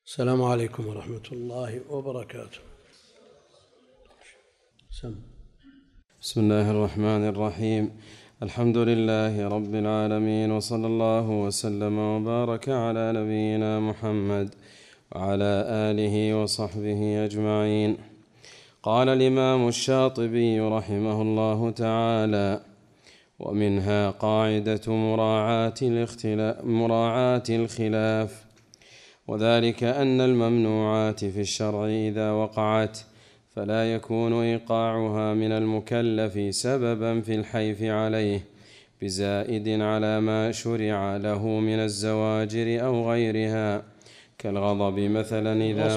السلام عليكم ورحمة الله وبركاته. بسم الله الرحمن الرحيم. الحمد لله رب العالمين، وصلى الله وسلم وبارك على نبينا محمد وعلى آله وصحبه أجمعين. قال الإمام الشاطبي رحمه الله تعالى: ومنها قاعدة مراعاة الخلاف، وذلك أن الممنوعات في الشرع إذا وقعت فلا يكون إيقاعها من المكلف سببا في الحيف عليه بزائد على ما شرع له من الزواجر أو غيرها، كالغضب مثلا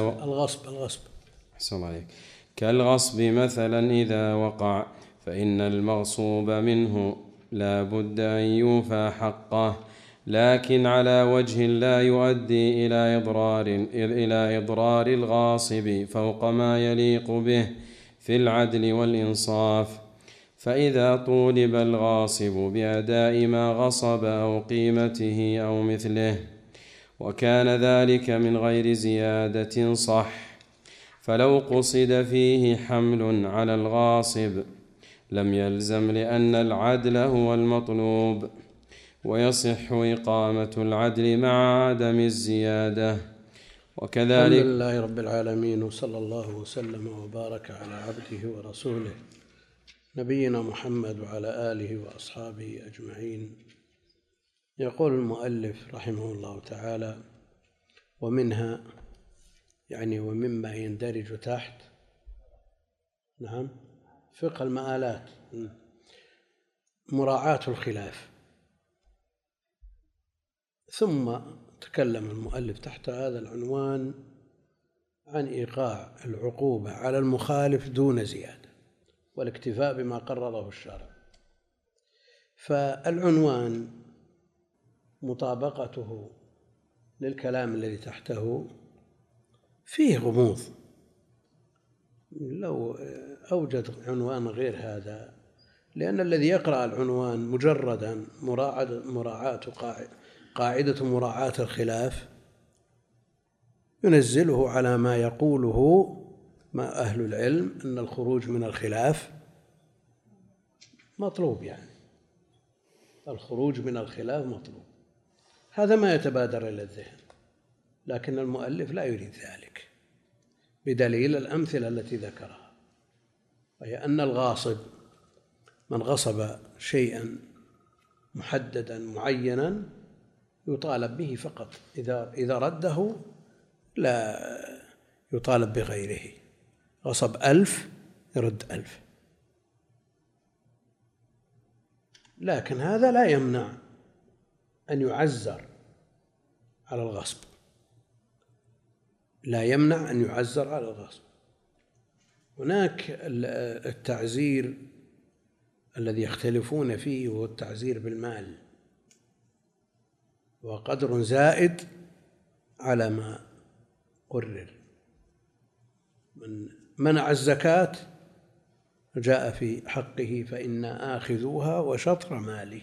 كالغصب مثلا إذا وقع، فإن المغصوب منه لا بد أن يوفى حقه، لكن على وجه لا يؤدي إلى إضرار الغاصب فوق ما يليق به في العدل والإنصاف. فإذا طولب الغاصب بأداء ما غصب أو قيمته أو مثله، وكان ذلك من غير زيادة صح، فلو قصد فيه حمل على الغاصب لم يلزم، لأن العدل هو المطلوب، ويصح إقامة العدل مع عدم الزيادة. وكذلك الحمد لله رب العالمين، وصلى الله وسلم وبارك على عبده ورسوله نبينا محمد وعلى آله وأصحابه أجمعين. يقول المؤلف رحمه الله تعالى: ومنها، يعني ومما يندرج تحت فقه المآلات مراعاة الخلاف. ثم تكلم المؤلف تحت هذا العنوان عن إيقاع العقوبة على المخالف دون زيادة والاكتفاء بما قرره الشرع. فالعنوان مطابقته للكلام الذي تحته فيه غموض. لو أوجد عنوان غير هذا، لأن الذي يقرأ العنوان مجردا قاعدة مراعاة الخلاف ينزله على ما يقوله مع أهل العلم أن الخروج من الخلاف مطلوب، يعني الخروج من الخلاف مطلوب. هذا ما يتبادر إلى الذهن، لكن المؤلف لا يريد ذلك بدليل الأمثلة التي ذكرها، وهي أن الغاصب من غصب شيئا محددا معينا يطالب به فقط، إذا رده لا يطالب بغيره. غصب 1000 يرد 1000، لكن هذا لا يمنع أن يعزر على الغصب، لا يمنع أن يعزر على الغصب. هناك التعزير الذي يختلفون فيه هو التعزير بالمال، وقدر زائد على ما قرر. من منع الزكاة جاء في حقه فإنا آخذوها وشطر ماله،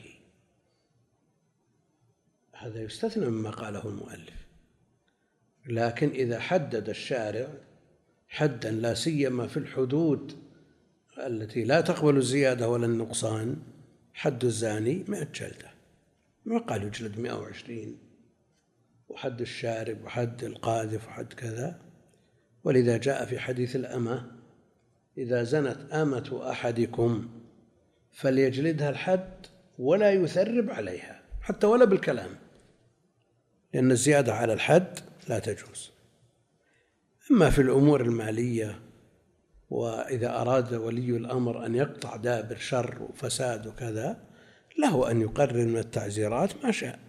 هذا يستثنى مما قاله المؤلف. لكن إذا حدد الشارع حدا لا سيما في الحدود التي لا تقبل الزيادة ولا النقصان، حد الزاني 100 جلدة، ما قال يجلد 120، وحد الشارب وحد القاذف وحد كذا. ولذا جاء في حديث الأمة: إذا زنت أمة أحدكم فليجلدها الحد ولا يثرب عليها، حتى ولا بالكلام، لأن الزيادة على الحد لا تجوز. أما في الأمور المالية، وإذا أراد ولي الأمر أن يقطع دابر شر وفساد وكذا، له أن يقرر من التعزيرات ما شاء.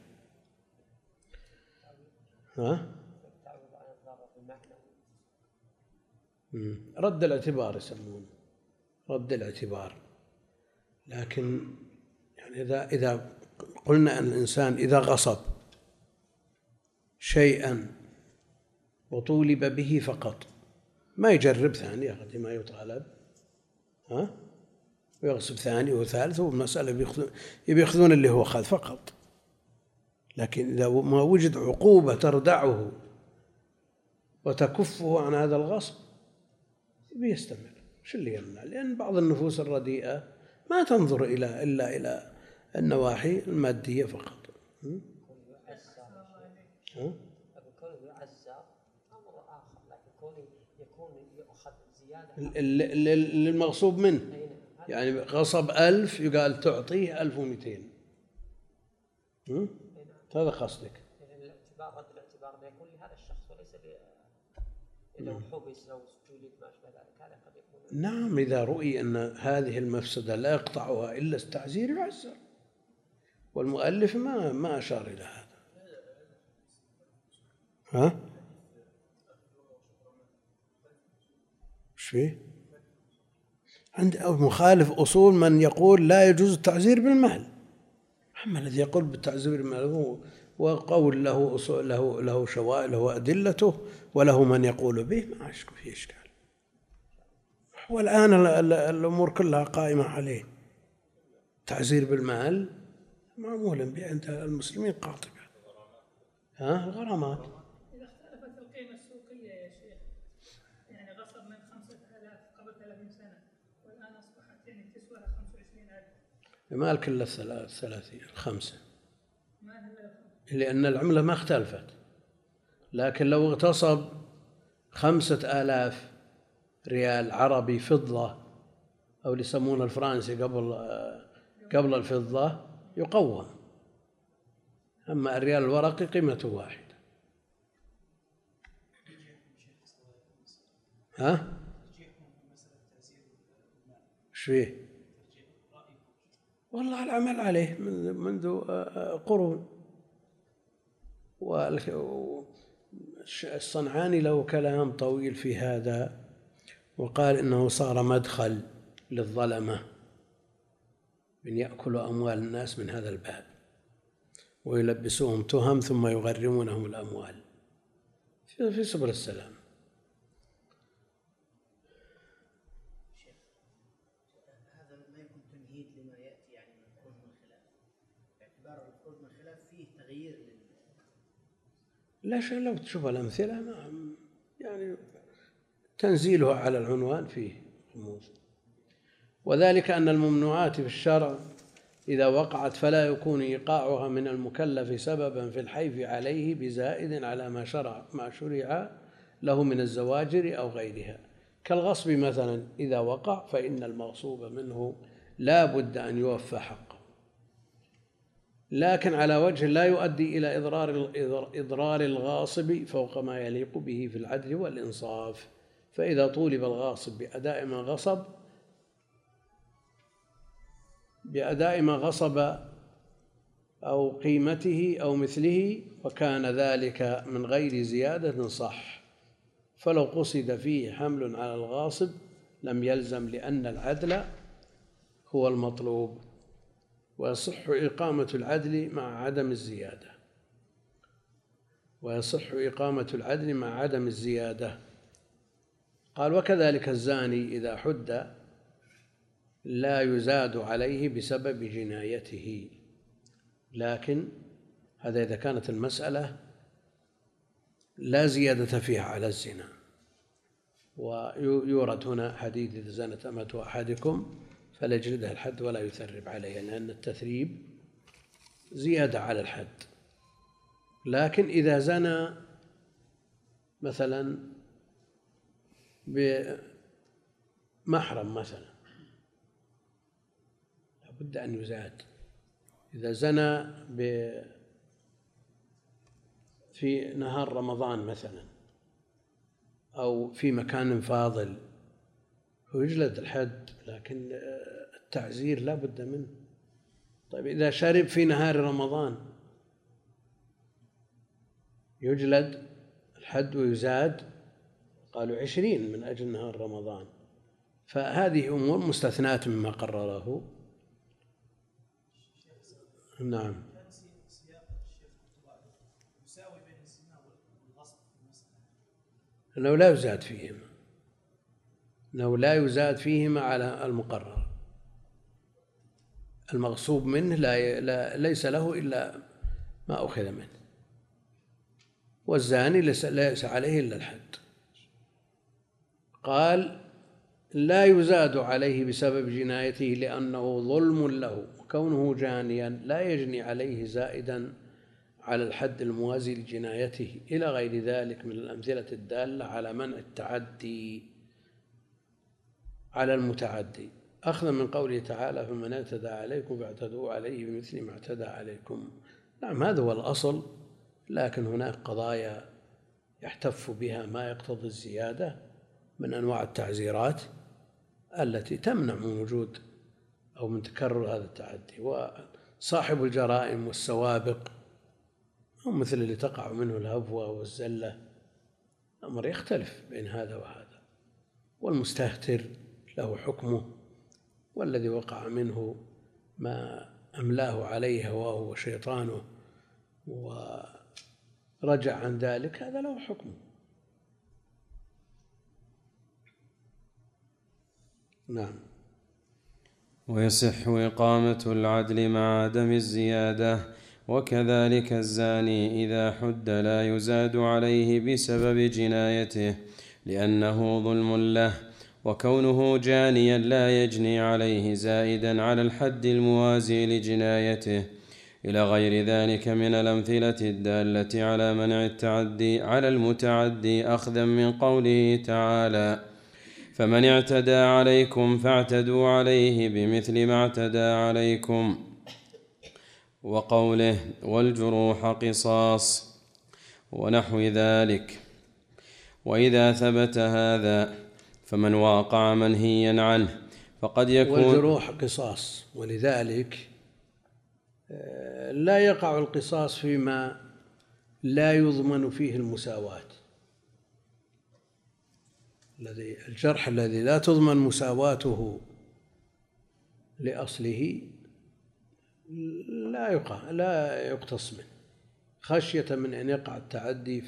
رد الاعتبار يسمونه، رد الاعتبار. لكن يعني إذا قلنا أن الإنسان إذا غصب شيئا وطولب به فقط، ما يجرب ثاني يأخذ ما يطالب، ويغصب ثاني وثالث، والمسألة يأخذون اللي هو أخذ فقط. لكن إذا ما وجد عقوبة تردعه وتكفه عن هذا الغصب بيستمر. شو اللي يمنع؟ لأن بعض النفوس الرديئة ما تنظر إلا إلى النواحي المادية فقط. للمغصوب منه، يعني غصب 1000 يقال تعطيه 1200. هذا قصدك؟ الاعتبار يكون لهذا الشخص وليس لو حبس أو جلد ما أشبه ذلك. هذا قد يكون. نعم، إذا رؤي أن هذه المفسدة لا يقطعها إلا التعزير يعزر، والمؤلف ما أشار إلى هذا. ها؟ ايش فيه؟ عند مخالف أصول من يقول لا يجوز التعزير بالمال. أما الذي يقول بالتعزير بالمال هو وقول له أصول، له شواهد، له أدلته، وله من يقول به، ما أشك فيه إشكال. والآن الأمور كلها قائمة عليه. تعزير بالمال معمولا به عند المسلمين قاطبة. الغرامات إذا اختلفت القيمة السوقية يا شيخ، يعني غصب من 5000 قبل 30 سنة والآن أصبحت يعني تسوى 25,000. ما الكل 5 لأن العملة ما اختلفت. لكن لو اغتصب 5000 ريال عربي فضة، أو اللي يسمونه الفرنسي قبل الفضة، يقوم. أما الريال الورقي قيمته واحدة. ايش فيه؟ والله العمل عليه منذ قرون. والصنعاني له كلام طويل في هذا، وقال إنه صار مدخل للظلمة من يأكلوا أموال الناس من هذا الباب ويلبسوهم تهم ثم يغرمونهم الأموال في سبل السلام. هذا ما يكون تمهيد لما يأتي يعني من خروج من الخلاف، باعتبار الخروج من الخلاف فيه تغيير لا شيء. لو تشوف الأمثلة يعني تنزيلها على العنوان فيه رموز. وذلك أن الممنوعات في الشرع إذا وقعت فلا يكون إيقاعها من المكلف سببا في الحيف عليه بزائد على ما شرع له من الزواجر أو غيرها، كالغصب مثلا إذا وقع فإن المغصوب منه لا بد أن يوفى حقه، لكن على وجه لا يؤدي إلى إضرار الغاصب فوق ما يليق به في العدل والإنصاف. فإذا طولب الغاصب بأداء ما غصب أو قيمته أو مثله وكان ذلك من غير زيادة صح، فلو قصد فيه حمل على الغاصب لم يلزم، لأن العدل هو المطلوب، ويصح إقامة العدل مع عدم الزيادة. قال: وكذلك الزاني إذا حد لا يزاد عليه بسبب جنايته، لكن هذا إذا كانت المسألة لا زيادة فيها على الزنا. ويورد هنا حديث: إذا زنت أمة أحدكم فليجلدها الحد ولا يثرب عليها، لأن التثريب زيادة على الحد. لكن إذا زنى مثلا بمحرم مثلا لابد أن يزاد. إذا زنى في نهار رمضان مثلا أو في مكان فاضل يجلد الحد، لكن التعزير لا بد منه. طيب إذا شرب في نهار رمضان يجلد الحد ويزاد، قالوا 20 من أجل نهار رمضان. فهذه أمور مستثناة مما قرره. نعم. لو لا يزاد فيهما على المقرر، المغصوب منه ليس له إلا ما أخذ منه. والزاني ليس عليه إلا الحد. قال لا يزاد عليه بسبب جنايته لأنه ظلم له، وكونه جانيا لا يجني عليه زائدا على الحد الموازي لجنايته، إلى غير ذلك من الأمثلة الدالة على منع التعدي على المتعدي، أخذا من قوله تعالى فمن اعتدى عليكم فاعتدوا عليه بمثل ما اعتدى عليكم. نعم هذا هو الأصل، لكن هناك قضايا يحتف بها ما يقتضي الزيادة من أنواع التعزيرات التي تمنع من وجود أو من تكرر هذا التعدي. وصاحب الجرائم والسوابق هم مثل اللي تقع منه الهفوة والزلة، الأمر يختلف بين هذا وهذا. والمستهتر له حكمه، والذي وقع منه ما أملاه عليه هواه وشيطانه ورجع عن ذلك هذا له حكمه. نعم. ويصح إقامة العدل مع عدم الزيادة، وكذلك الزاني إذا حد لا يزاد عليه بسبب جنايته لأنه ظلم له، وكونه جانيا لا يجني عليه زائدا على الحد الموازي لجنايته، إلى غير ذلك من الأمثلة الدالة على منع التعدي على المتعدي، أخذا من قوله تعالى فمن اعتدى عليكم فاعتدوا عليه بمثل ما اعتدى عليكم، وقوله والجروح قصاص ونحو ذلك. وإذا ثبت هذا فمن واقع منهيا عنه فقد يكون والجروح قصاص، ولذلك لا يقع القصاص فيما لا يضمن فيه المساواة. الجرح الذي لا تضمن مساواته لأصله لا يقتص منه خشية من أن يقع التعدي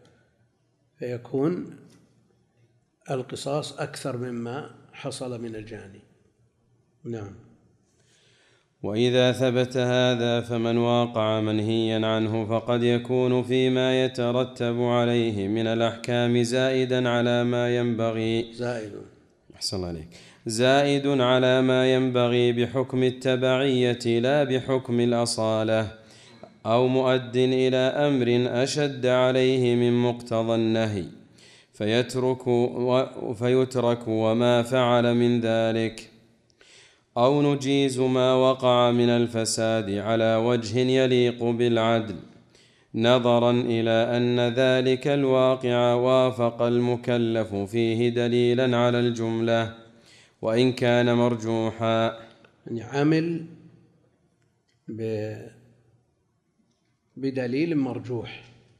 فيكون القصاص أكثر مما حصل من الجاني. نعم. وإذا ثبت هذا فمن واقع منهيا عنه فقد يكون فيما يترتب عليه من الأحكام زائدا على ما ينبغي زائد على ما ينبغي بحكم التبعية لا بحكم الأصالة، أو مؤد إلى أمر أشد عليه من مقتضى النهي فيترك وما فعل من ذلك، أو نجيز ما وقع من الفساد على وجه يليق بالعدل، نظرا إلى أن ذلك الواقع وافق المكلف فيه دليلا على الجملة وإن كان مرجوحا. يعني عمل بدليل مرجوح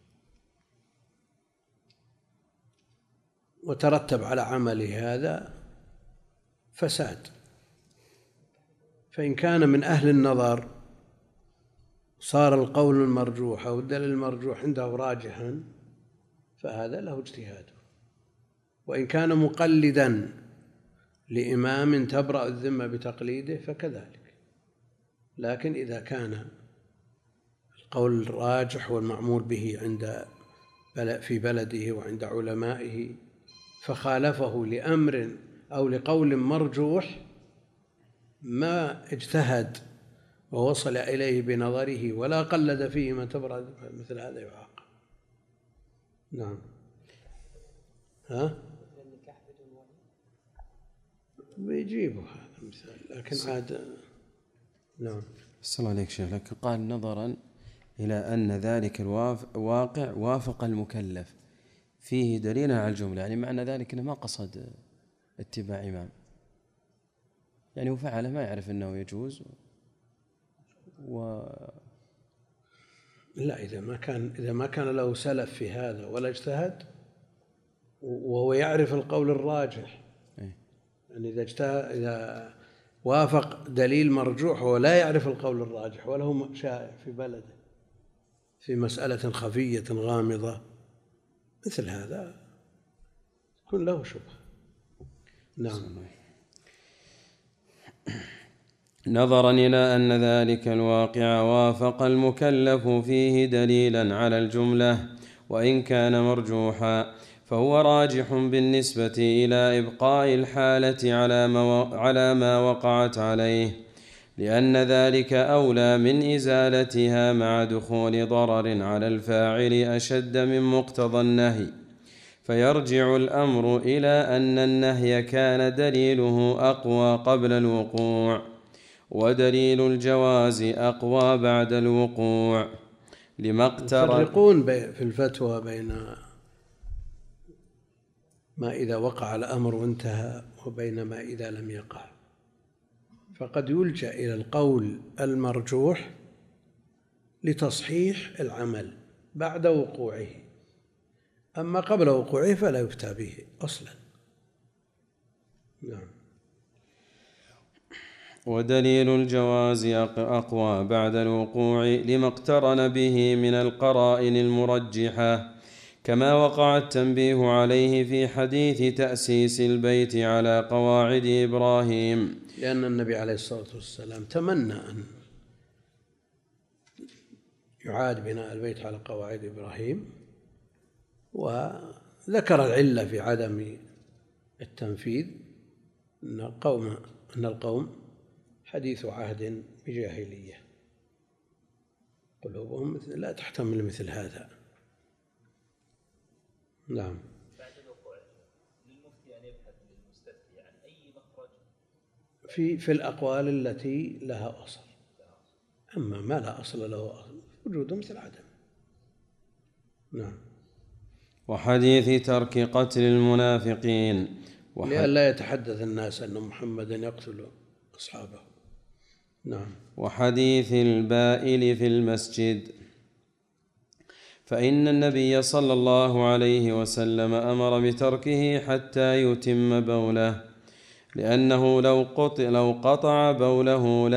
وترتب على عمله هذا فساد، فإن كان من أهل النظر صار القول المرجوح أو الدليل المرجوح عنده راجحا فهذا له اجتهاده، وإن كان مقلدا لإمام تبرأ الذمة بتقليده فكذلك. لكن إذا كان القول الراجح والمعمول به في بلده وعند علمائه فخالفه لأمر أو لقول مرجوح ما اجتهد ووصل إليه بنظره ولا قلد فيه ما تبرأ، مثل هذا يعاقب. نعم. بيجيبوا هذا المثال، لكن عاد نعم. السلام عليك شيخ. لكن قال نظرا إلى أن ذلك الواقع وافق المكلف فيه دليل على الجملة، يعني معنى ذلك أنه ما قصد اتباع إمام، يعني وفعله ما يعرف أنه يجوز لا، إذا ما كان له سلف في هذا ولا اجتهد وهو يعرف القول الراجح، يعني إذا وافق دليل مرجوح ولا يعرف القول الراجح وله شائع في بلده في مسألة خفية غامضة، مثل هذا يكون له شبهة. نعم. نظرا إلى أن ذلك الواقع وافق المكلف فيه دليلا على الجملة وإن كان مرجوحا، فهو راجح بالنسبة إلى إبقاء الحالة على ما وقعت عليه، لأن ذلك أولى من إزالتها مع دخول ضرر على الفاعل أشد من مقتضى النهي. فيرجع الأمر إلى أن النهي كان دليله أقوى قبل الوقوع، ودليل الجواز أقوى بعد الوقوع، لما اقترن. يفرقون في الفتوى بين ما إذا وقع الأمر وانتهى وبين ما إذا لم يقع، فقد يلجأ إلى القول المرجوح لتصحيح العمل بعد وقوعه، أما قبل وقوعه فلا يفتى به أصلا. نعم. ودليل الجواز أقوى بعد الوقوع لما اقترن به من القرائن المرجحة، كما وقع التنبيه عليه في حديث تأسيس البيت على قواعد إبراهيم، لأن النبي عليه الصلاة والسلام تمنى أن يعاد بناء البيت على قواعد إبراهيم، وذكر العلة في عدم التنفيذ، أن القوم حديث عهد بجاهلية، قلوبهم لا تحتمل مثل هذا. نعم. بعد الوقوع للمفتي أن يبحث للمستفتي عن أي مخرج في الأقوال التي لها أصل، أما ما لا أصل له أصل وجوده مثل عدم. نعم. وحديث ترك قتل المنافقين، لئلا يتحدث الناس أن محمدا يقتل أصحابه. نعم. وحديث البائل في المسجد، فإن النبي صلى الله عليه وسلم أمر بتركه حتى يتم بوله، لأنه لو قطع بوله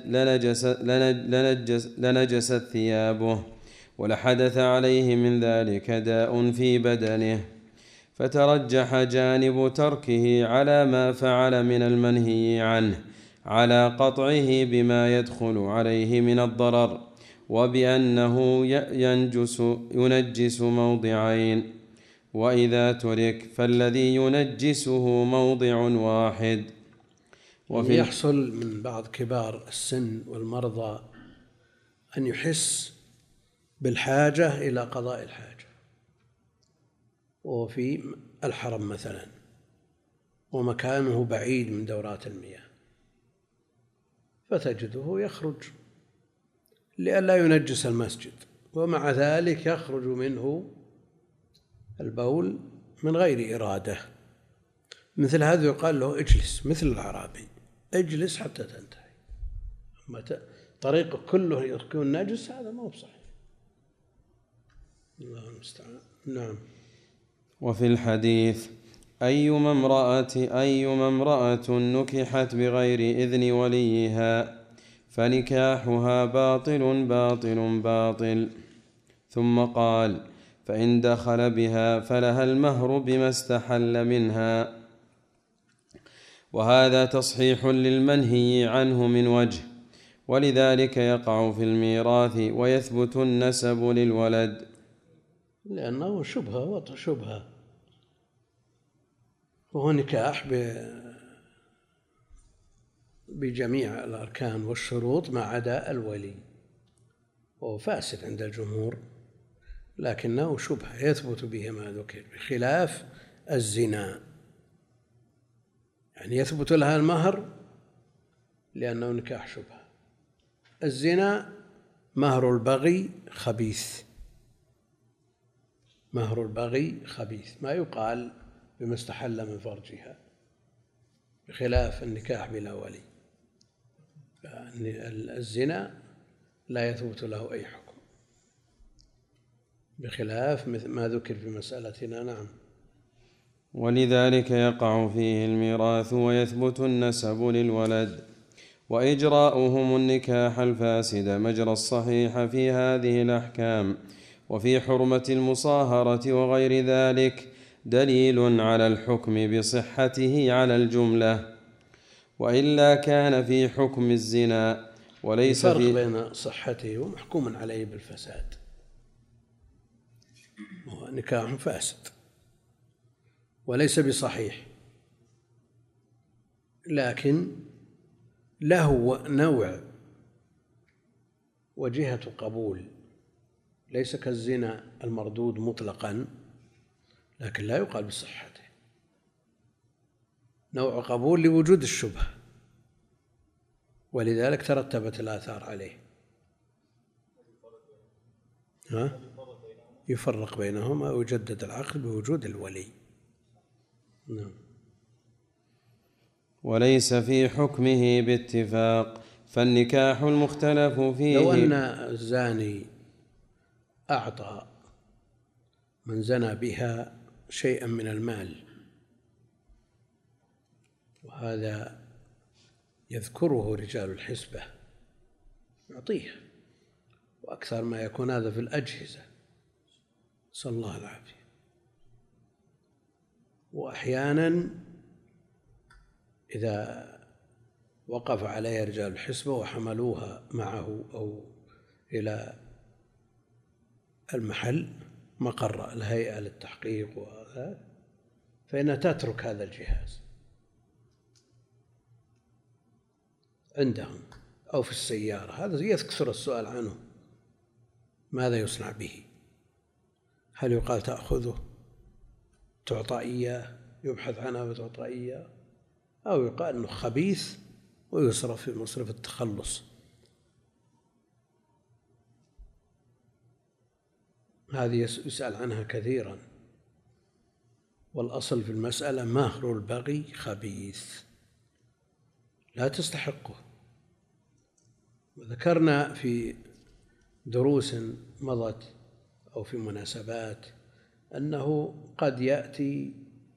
لنجست ثيابه، ولحدث عليه من ذلك داء في بدنه، فترجح جانب تركه على ما فعل من المنهي عنه على قطعه بما يدخل عليه من الضرر، وبأنه ينجس موضعين، وإذا ترك فالذي ينجسه موضع واحد. يحصل من بعض كبار السن والمرضى أن يحس بالحاجة إلى قضاء الحاجة، وفي الحرم مثلا ومكانه بعيد من دورات المياه، فتجده يخرج لئلا ينجس المسجد، ومع ذلك يخرج منه البول من غير إرادة. مثل هذا يقال له اجلس، مثل الأعرابي اجلس حتى تنتهي. أما طريقه كله يكون نجس هذا ما هو صحيح. الله المستعان. نعم. وفي الحديث أيما امرأة نكحت بغير إذن وليها فنكاحها باطل باطل باطل، ثم قال فإن دخل بها فلها المهر بما استحل منها. وهذا تصحيح للمنهي عنه من وجه، ولذلك يقع في الميراث ويثبت النسب للولد، لأنه شبهة، وضع شبهة، وهو نكاح بجميع الأركان والشروط ما عدا الولي، وهو فاسد عند الجمهور، لكنه شبهة يثبت به ما ذكر، بخلاف الزنا، يعني يثبت لها المهر لأنه نكاح شبهة. الزنا مهر البغي خبيث، مهر البغي خبيث، ما يقال بما استحل من فرجها، بخلاف النكاح بلا ولي، الزنا لا يثبت له أي حكم، بخلاف ما ذكر في مسألتنا. نعم. ولذلك يقع فيه الميراث ويثبت النسب للولد، وإجراؤهم النكاح الفاسد مجرى الصحيح في هذه الأحكام وفي حرمة المصاهرة وغير ذلك دليل على الحكم بصحته على الجملة، وإلا كان في حكم الزنا وليس فرق في بين صحته ومحكوم عليه بالفساد. وهو نكاح فاسد وليس بصحيح، لكن له نوع وجهة قبول ليس كالزنا المردود مطلقا، لكن لا يقال بصحته، نوع قبول لوجود الشبهة، ولذلك ترتبت الآثار عليه. يفرق بينهما ويجدد العقد بوجود الولي. نعم. وليس في حكمه باتفاق، فالنكاح المختلف فيه لو أن الزاني أعطى من زنى بها شيئا من المال، وهذا يذكره رجال الحسبة، يعطيه، وأكثر ما يكون هذا في الأجهزة، نسأل الله العافية. وأحيانا إذا وقف عليها رجال الحسبة وحملوها معه أو إلى المحل مقر الهيئة للتحقيق وهذا، فإنها تترك هذا الجهاز عندهم أو في السيارة. هذا يكثر السؤال عنه، ماذا يصنع به؟ هل يقال تأخذه تعطى إياه، يبحث عنها وتعطى إياه، أو يقال أنه خبيث ويصرف في مصرف التخلص؟ هذه يسأل عنها كثيرا، والأصل في المسألة مهر البغي خبيث لا تستحقه. وذكرنا في دروس مضت أو في مناسبات أنه قد يأتي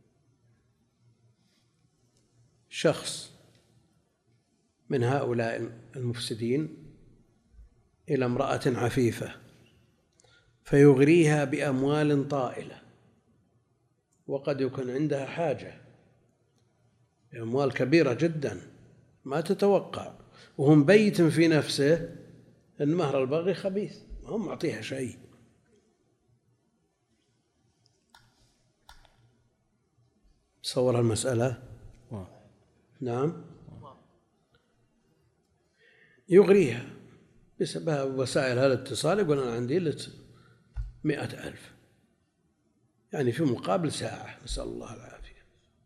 شخص من هؤلاء المفسدين إلى امرأة عفيفة فيغريها بأموال طائلة، وقد يكون عندها حاجة بأموال كبيرة جدا ما تتوقع، وهو مبيت في نفسه أن مهر البغي خبيث، ما هو معطيها شيء. تصور المسألة؟ نعم. يغريها بسبب وسائل هذا الاتصال، يقول أنا عندي لك 100,000، يعني في مقابل ساعة، نسأل الله العافية.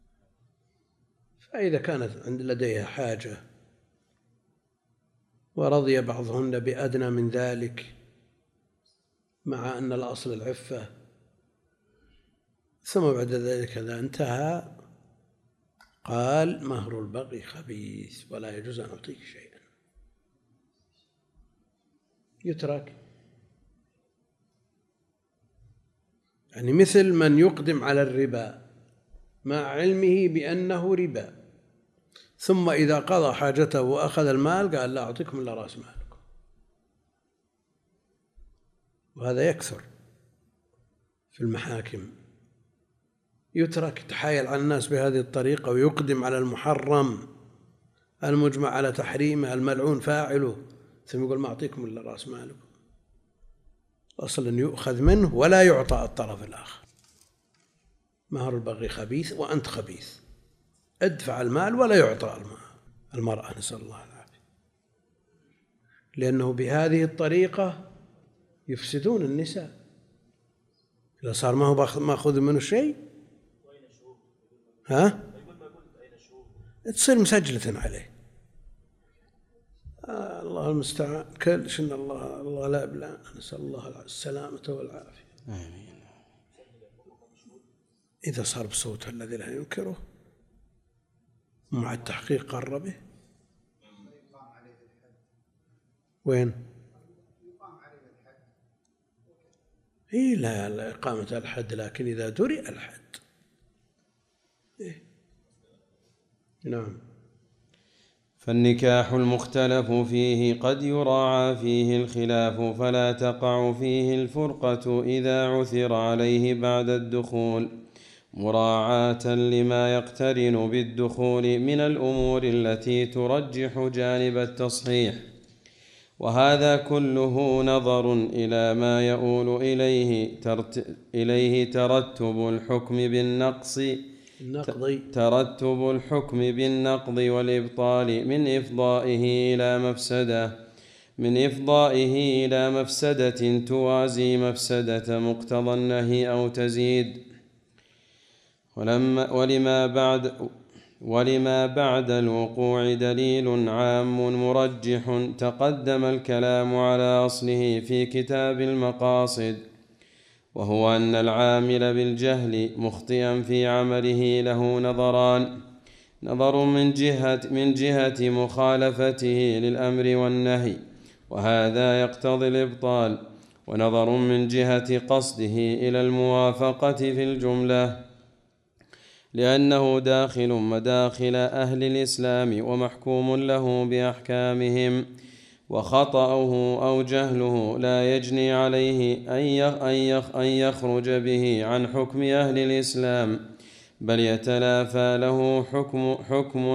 فإذا كانت لديها حاجة ورضي بعضهن بأدنى من ذلك، مع أن الأصل العفة، ثم بعد ذلك إذا انتهى قال مهر البغي خبيث ولا يجوز أن أعطيك شيئا، يترك. يعني مثل من يقدم على الربا مع علمه بأنه ربا، ثم إذا قضى حاجته وأخذ المال قال لا أعطيكم إلا رأس مالكم، وهذا يكثر في المحاكم. يترك، تحايل على الناس بهذه الطريقة ويقدم على المحرم المجمع على تحريمه الملعون فاعله، ثم يقول ما أعطيكم إلا رأس مالكم. أصلا يؤخذ منه ولا يعطى الطرف الآخر. مهر البغي خبيث وأنت خبيث، ادفع المال ولا يعطى المرأة، نسأل الله العافية، لأنه بهذه الطريقة يفسدون النساء. إذا صار ما هو ماخذ منه شيء، تصير مسجلة عليه. الله المستعان. كل شن الله لا بلا، نسأل الله السلامة والعافية. آمين. إذا صار بصوته الذي لا ينكره مع التحقيق قر به. وين؟ إيه لا إقامة الحد، لكن إذا درئ الحد. إيه؟ نعم. فالنكاح المختلف فيه قد يراعى فيه الخلاف، فلا تقع فيه الفرقة إذا عثر عليه بعد الدخول، مراعاة لما يقترن بالدخول من الأمور التي ترجح جانب التصحيح. وهذا كله نظر إلى ما يؤول إليه ترتب الحكم بالنقض والإبطال من إفضائه إلى مفسدة توازي مفسدة مقتضى النهي أو تزيد. ولما بعد الوقوع دليل عام مرجح تقدم الكلام على أصله في كتاب المقاصد، وهو أن العامل بالجهل مخطئا في عمله له نظران: نظر من جهة مخالفته للأمر والنهي وهذا يقتضي الإبطال، ونظر من جهة قصده إلى الموافقة في الجملة، لأنه داخل مداخل أهل الإسلام ومحكوم له بأحكامهم، وخطأه أو جهله لا يجني عليه أن يخرج به عن حكم أهل الإسلام، بل يتلافى له حكم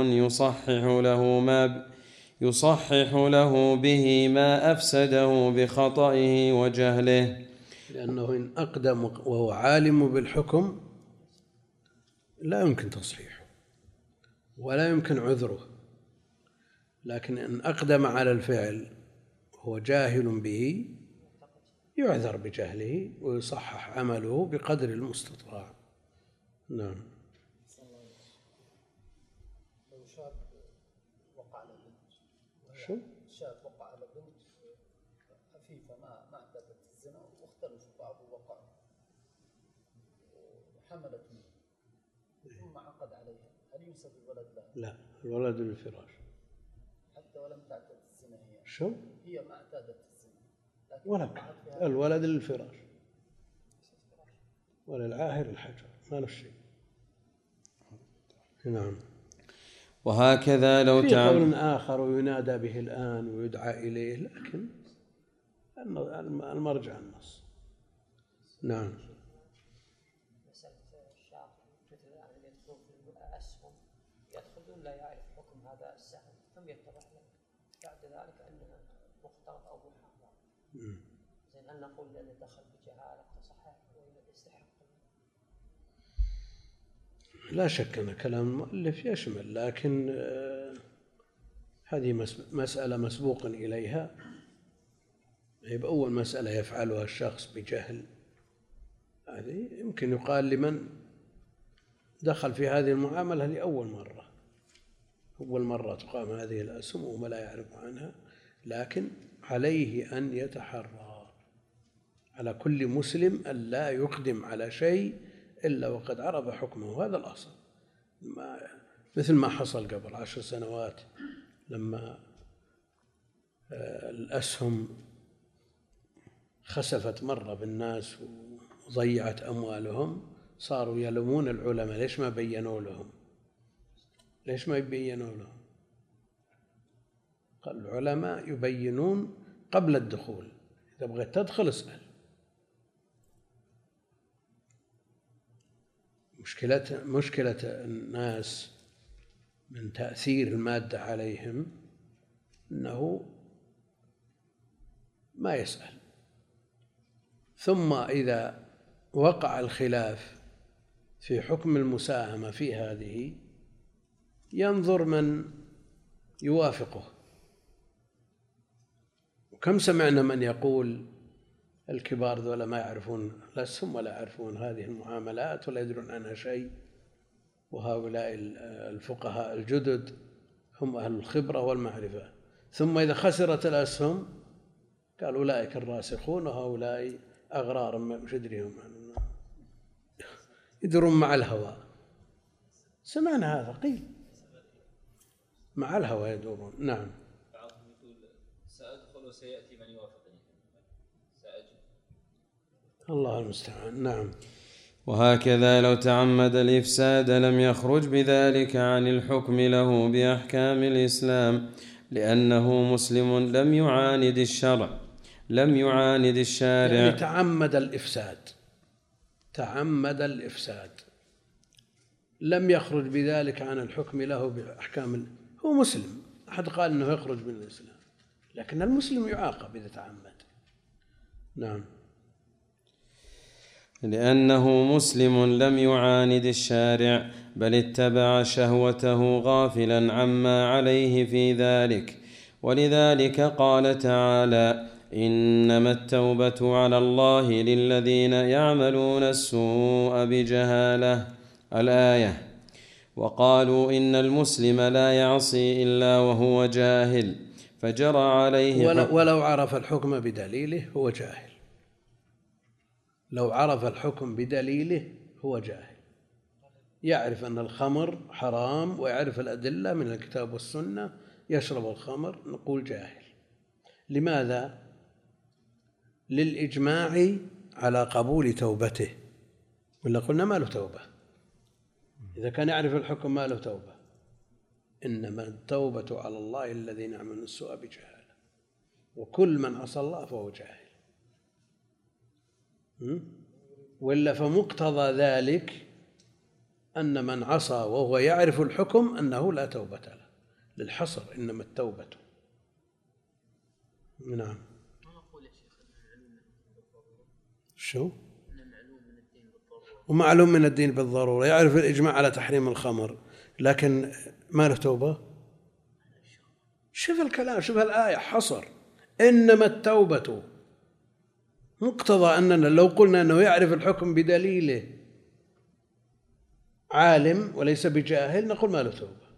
يصحح له به ما أفسده بخطئه وجهله. لأنه إن أقدم وهو عالم بالحكم لا يمكن تصحيحه ولا يمكن عذره، لكن إن أقدم على الفعل وهو جاهل به يعذر بجهله ويصحح عمله بقدر المستطاع. نعم. لو شاب وقع على بنت، شاب وقع على بنت خفيفة ما اعتادت الزنا واختلفوا بعض ووقع وحملت منه ثم عقد عليها، هل ينسب الولد لها؟ لا، الولد للفراش حتى ولم تعتد الزنا هي ما اعتادت الزنا، ولا الولد للفراش وللعاهر الحجر، ما له شيء. نعم. وهكذا لو في قول آخر وينادى به الآن ويدعى إليه، لكن المرجع النص. نعم. مسألة الشاب مثل الآن يدخلون في الأسهم يدخلون لا يعرف حكم هذا السهم ثم يتبع بعد ذلك أنها مختلط أو محرم. زين أن نقول الذي دخل بجهالة فصحيح ولا يستحق؟ لا شك أن كلام المؤلف يشمل، لكن هذه مسألة مسبوق إليها، هي بأول مسألة يفعلها الشخص بجهل، هذه يمكن يقال لمن دخل في هذه المعاملة لأول مرة تقام هذه الأسهم وما لا يعرف عنها، لكن عليه أن يتحرى على كل مسلم أن لا يقدم على شيء إلا وقد عرف حكمه، هذا الأصل. مثل ما حصل قبل 10 سنوات لما الأسهم خسفت مرة بالناس وضيعت أموالهم، صاروا يلومون العلماء ليش ما يبينوا لهم. قال العلماء يبينون قبل الدخول، إذا بغيت تدخل اسأل. مشكلة الناس من تأثير المادة عليهم أنه ما يسأل، ثم إذا وقع الخلاف في حكم المساهمة في هذه ينظر من يوافقه. وكم سمعنا من يقول الكبار ذولا ما يعرفون الأسهم ولا يعرفون هذه المعاملات ولا يدرون عنها شيء، وهؤلاء الفقهاء الجدد هم أهل الخبرة والمعرفة، ثم إذا خسرت الأسهم قال أولئك الراسخون وهؤلاء أغرار مش يدريهم يدرون مع الهوى. سمعنا هذا قيل مع الهوى يدورون. نعم. بعضهم يقول سأدخل وسيأتي من يوافقني، سأجد. الله المستعان. نعم. وهكذا لو تعمد الإفساد لم يخرج بذلك عن الحكم له بأحكام الإسلام، لأنه مسلم لم يعاند الشارع يعني تعمد الإفساد لم يخرج بذلك عن الحكم له بأحكام. هو مسلم، أحد قال أنه يخرج من الإسلام، لكن المسلم يعاقب إذا تعمد. نعم. لأنه مسلم لم يعاند الشارع بل اتبع شهوته غافلا عما عليه في ذلك، ولذلك قال تعالى: إنما التوبة على الله للذين يعملون السوء بجهالة، الآية. وقالوا إن المسلم لا يعصي إلا وهو جاهل، فجرى عليه ولو عرف الحكم بدليله هو جاهل. لو عرف الحكم بدليله هو جاهل، يعرف أن الخمر حرام ويعرف الأدلة من الكتاب والسنة، يشرب الخمر، نقول جاهل. لماذا؟ للإجماع على قبول توبته، ولا قلنا ما له توبة. إذا كان يعرف الحكم ما له توبة. إنما التوبة على الله الذين يعملون السوء بجهالة، وكل من عصى الله فهو جاهل. وإلا فمقتضى ذلك أن من عصى وهو يعرف الحكم أنه لا توبة له، للحصر إنما التوبة. نعم. شو؟ ومعلوم من الدين بالضرورة، يعرف الإجماع على تحريم الخمر لكن ما له توبة. شوف الكلام، شوف الآية، حصر إنما التوبة. مقتضى أننا لو قلنا أنه يعرف الحكم بدليله عالم وليس بجاهل نقول ما له توبة،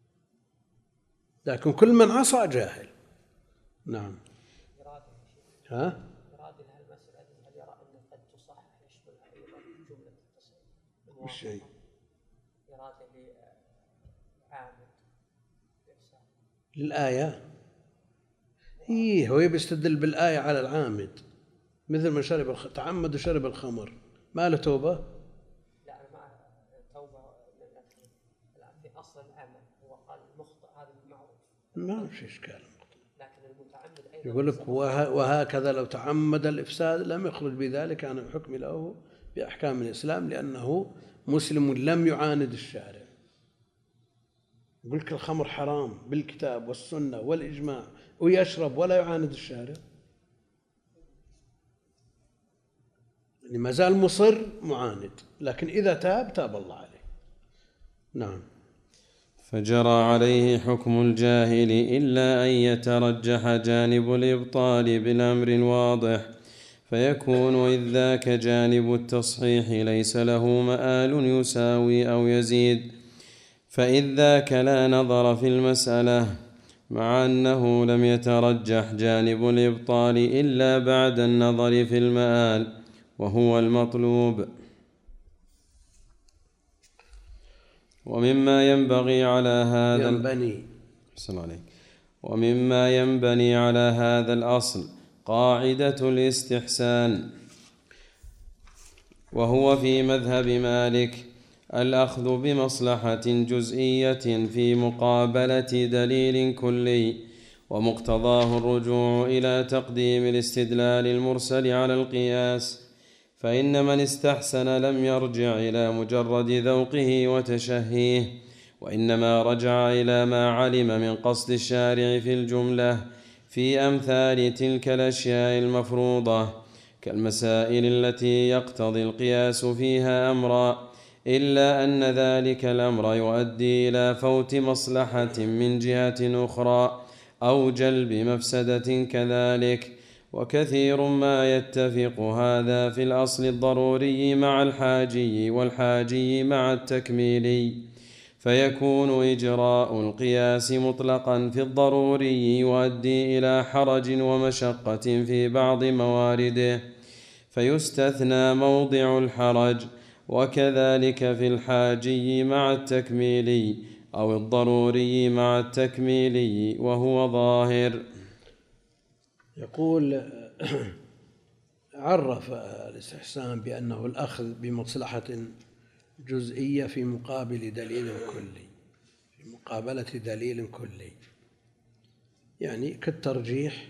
لكن كل من عصى جاهل. نعم. ها؟ الشيء للآية. إيه، هو يستدل بالآية على العامد، مثل من شرب تعمد وشرب الخمر ما له توبة؟ لا، ما توبة في أصل العمل. هو قال المخطئ هذا معروف، ما في إشكال. لكن المتعمد أيضا يقول لك وهكذا لو تعمد الإفساد لم يخرج بذلك عن الحكم له بأحكام الإسلام، لأنه مسلم لم يعاند الشارع. يقول لك الخمر حرام بالكتاب والسنة والإجماع ويشرب ولا يعاند الشارع، يعني ما زال مصر معاند، لكن إذا تاب الله عليه. نعم. فجرى عليه حكم الجاهل إلا أن يترجح جانب الإبطال بالأمر الواضح، فيكون إذ ذاك جانب التصحيح ليس له مآل يساوي أو يزيد، فإذ ذاك لا نظر في المسألة، مع أنه لم يترجح جانب الإبطال إلا بعد النظر في المآل وهو المطلوب. ومما ينبغي على هذا ومما ينبني على هذا الأصل قاعدة الاستحسان، وهو في مذهب مالك الأخذ بمصلحة جزئية في مقابلة دليل كلي، ومقتضاه الرجوع إلى تقديم الاستدلال المرسل على القياس، فإن من استحسن لم يرجع إلى مجرد ذوقه وتشهيه، وإنما رجع إلى ما علم من قصد الشارع في الجملة في أمثال تلك الأشياء المفروضة، كالمسائل التي يقتضي القياس فيها أمرا، إلا أن ذلك الأمر يؤدي إلى فوت مصلحة من جهة أخرى أو جلب مفسدة كذلك. وكثير ما يتفق هذا في الأصل الضروري مع الحاجي، والحاجي مع التكميلي، فيكون إجراء القياس مطلقا في الضروري يؤدي إلى حرج ومشقة في بعض موارده، فيستثنى موضع الحرج، وكذلك في الحاجي مع التكميلي أو الضروري مع التكميلي، وهو ظاهر. يقول عرف الاستحسان بأنه الأخذ بمصلحة جزئية في مقابل دليل كلي، في مقابلة دليل كلي، يعني كالترجيح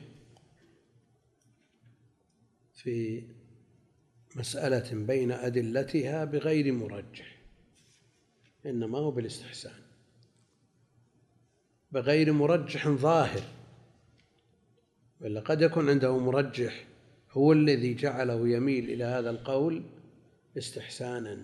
في مسألة بين أدلتها بغير مرجح، إنما هو بالاستحسان بغير مرجح ظاهر، ولا قد يكون عنده مرجح هو الذي جعله يميل إلى هذا القول استحسانا،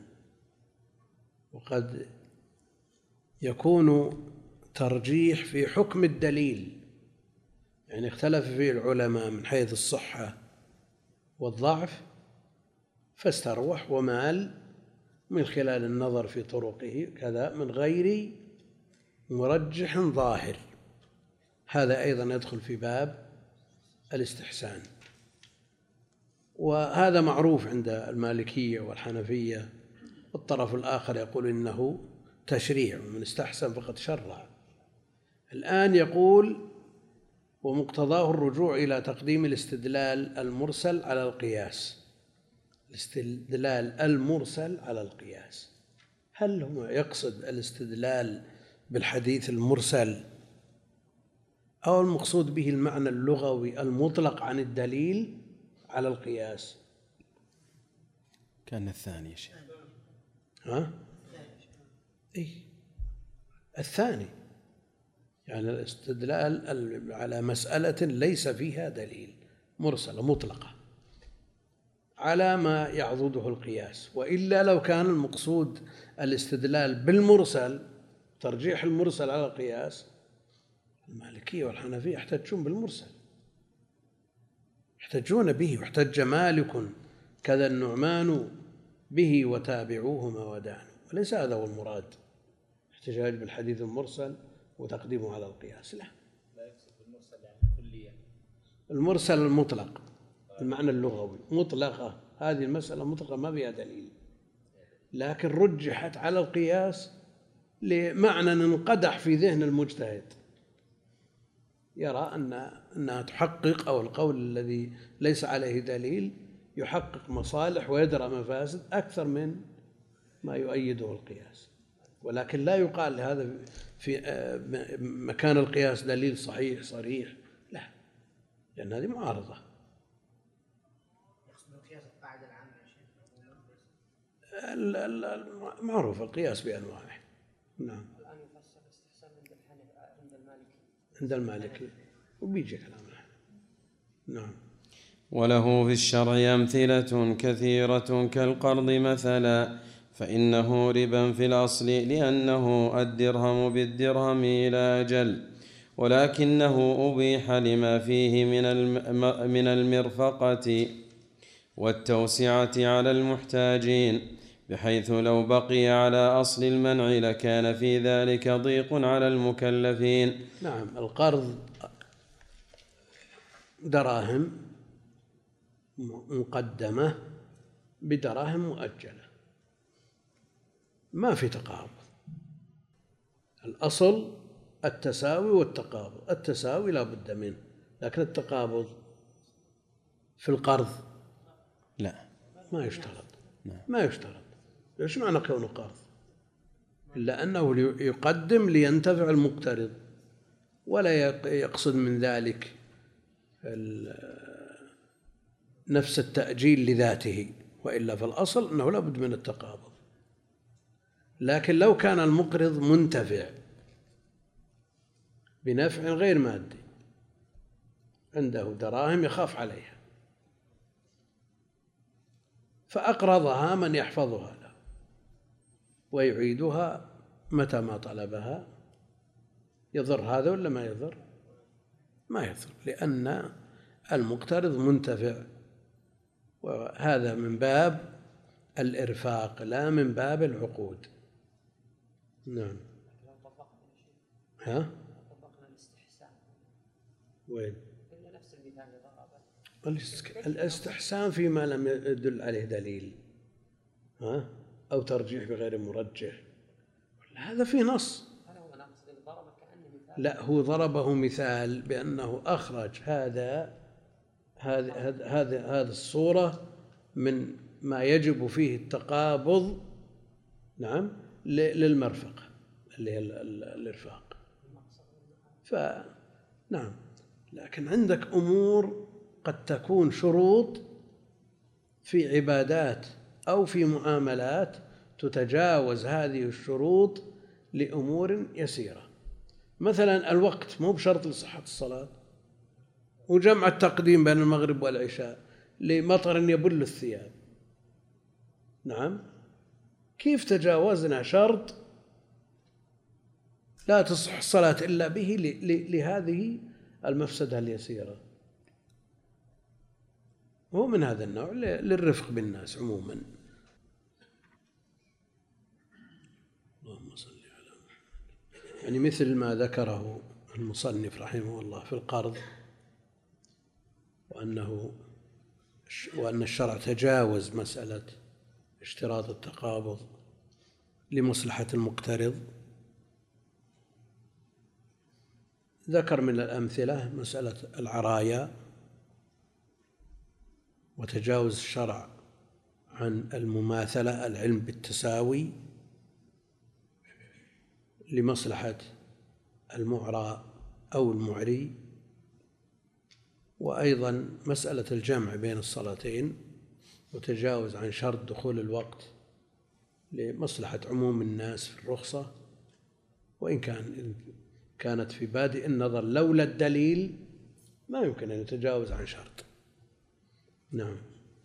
وقد يكون ترجيح في حكم الدليل، يعني اختلف فيه العلماء من حيث الصحة والضعف فاستروح ومال من خلال النظر في طرقه كذا من غير مرجح ظاهر، هذا أيضا يدخل في باب الاستحسان. وهذا معروف عند المالكية والحنفية. الطرف الآخر يقول إنه تشريع، ومن استحسن فقد شرع. الآن يقول ومقتضاه الرجوع إلى تقديم الاستدلال المرسل على القياس. الاستدلال المرسل على القياس، هل هو يقصد الاستدلال بالحديث المرسل أو المقصود به المعنى اللغوي المطلق عن الدليل على القياس؟ كان الثاني يا شيخ. ها؟ إيه الثاني، يعني الاستدلال على مسألة ليس فيها دليل، مرسلة مطلقة على ما يعضده القياس. وإلا لو كان المقصود الاستدلال بالمرسل، ترجيح المرسل على القياس، المالكية والحنفية يحتجون بالمرسل، يحتجون به، واحتج مالك كذا النعمان به وتابعوهما ودانوا، وليس هذا هو المراد احتجاج بالحديث المرسل وتقديمه على القياس. لا يقصد بالمرسل يعني كليا، المرسل المطلق المعنى اللغوي مطلقة، هذه المسألة مطلقة ما فيها دليل، لكن رجحت على القياس لمعنى انقدح في ذهن المجتهد، يرى أنها تحقق، أو القول الذي ليس عليه دليل يحقق مصالح ويدرأ مفاسد أكثر من ما يؤيده القياس. ولكن لا يقال هذا في مكان القياس دليل صحيح صريح، لا، لأن هذه معارضة. معروف القياس بأنواعه. نعم. الآن يفسر الاستحسان عند المالكي، عند المالكي وبيجي كلامنا. نعم. وله في الشرع أمثلة كثيرة كالقرض مثلا، فإنه ربا في الأصل لأنه الدرهم بالدرهم إلى أجل، ولكنه أبيح لما فيه من المرفقة والتوسعة على المحتاجين، بحيث لو بقي على أصل المنع لكان في ذلك ضيق على المكلفين. نعم. القرض دراهم مقدمة بدراهم مؤجلة، ما في تقابض، الأصل التساوي والتقابض، التساوي لا بد منه، لكن التقابض في القرض لا ما يشترط. ما يشترط. ايش معنى كونه قرض؟ إلا أنه يقدم لينتفع المقترض، ولا يقصد من ذلك نفس التأجيل لذاته، وإلا في الأصل أنه لا بد من التقابض. لكن لو كان المقرض منتفع بنفع غير مادي، عنده دراهم يخاف عليها فأقرضها من يحفظها له ويعيدها متى ما طلبها، يضر هذا ولا ما يضر؟ ما يضر، لأن المقترض منتفع، وهذا من باب الإرفاق لا من باب العقود. نعم. ها؟ طبقنا الاستحسان وين؟ إلا نفس المثال اللي ضربه. الاستحسان فيما لم يدل عليه دليل، ها؟ أو ترجيح بغير مرجح، هذا في نص. هذا هو نقصد اللي ضربه كأنه مثال. لا، هو ضربه مثال بأنه أخرج هذه الصورة من ما يجب فيه التقابض، نعم، للمرفقة اللي هي الإرفاق. نعم. لكن عندك أمور قد تكون شروط في عبادات أو في معاملات تتجاوز هذه الشروط لأمور يسيرة. مثلا الوقت مو بشرط لصحة الصلاة، وجمع التقديم بين المغرب والعشاء لمطر يبل الثياب. نعم، كيف تجاوزنا شرط لا تصح الصلاة إلا به لهذه المفسدة اليسيرة؟ هو من هذا النوع للرفق بالناس عموما. اللهم صل على محمد. يعني مثل ما ذكره المصنف رحمه الله في القرض، وأن الشرع تجاوز مسألة اشتراط التقابض لمصلحة المقترض. ذكر من الأمثلة مسألة العرايا، وتجاوز الشرع عن المماثلة، العلم بالتساوي، لمصلحة المعرى أو المعري. وأيضا مسألة الجمع بين الصلاتين، وتجاوز عن شرط دخول الوقت لمصلحة عموم الناس في الرخصة، وإن كانت في بادئ النظر لولا الدليل ما يمكن أن يتجاوز عن شرط. نعم.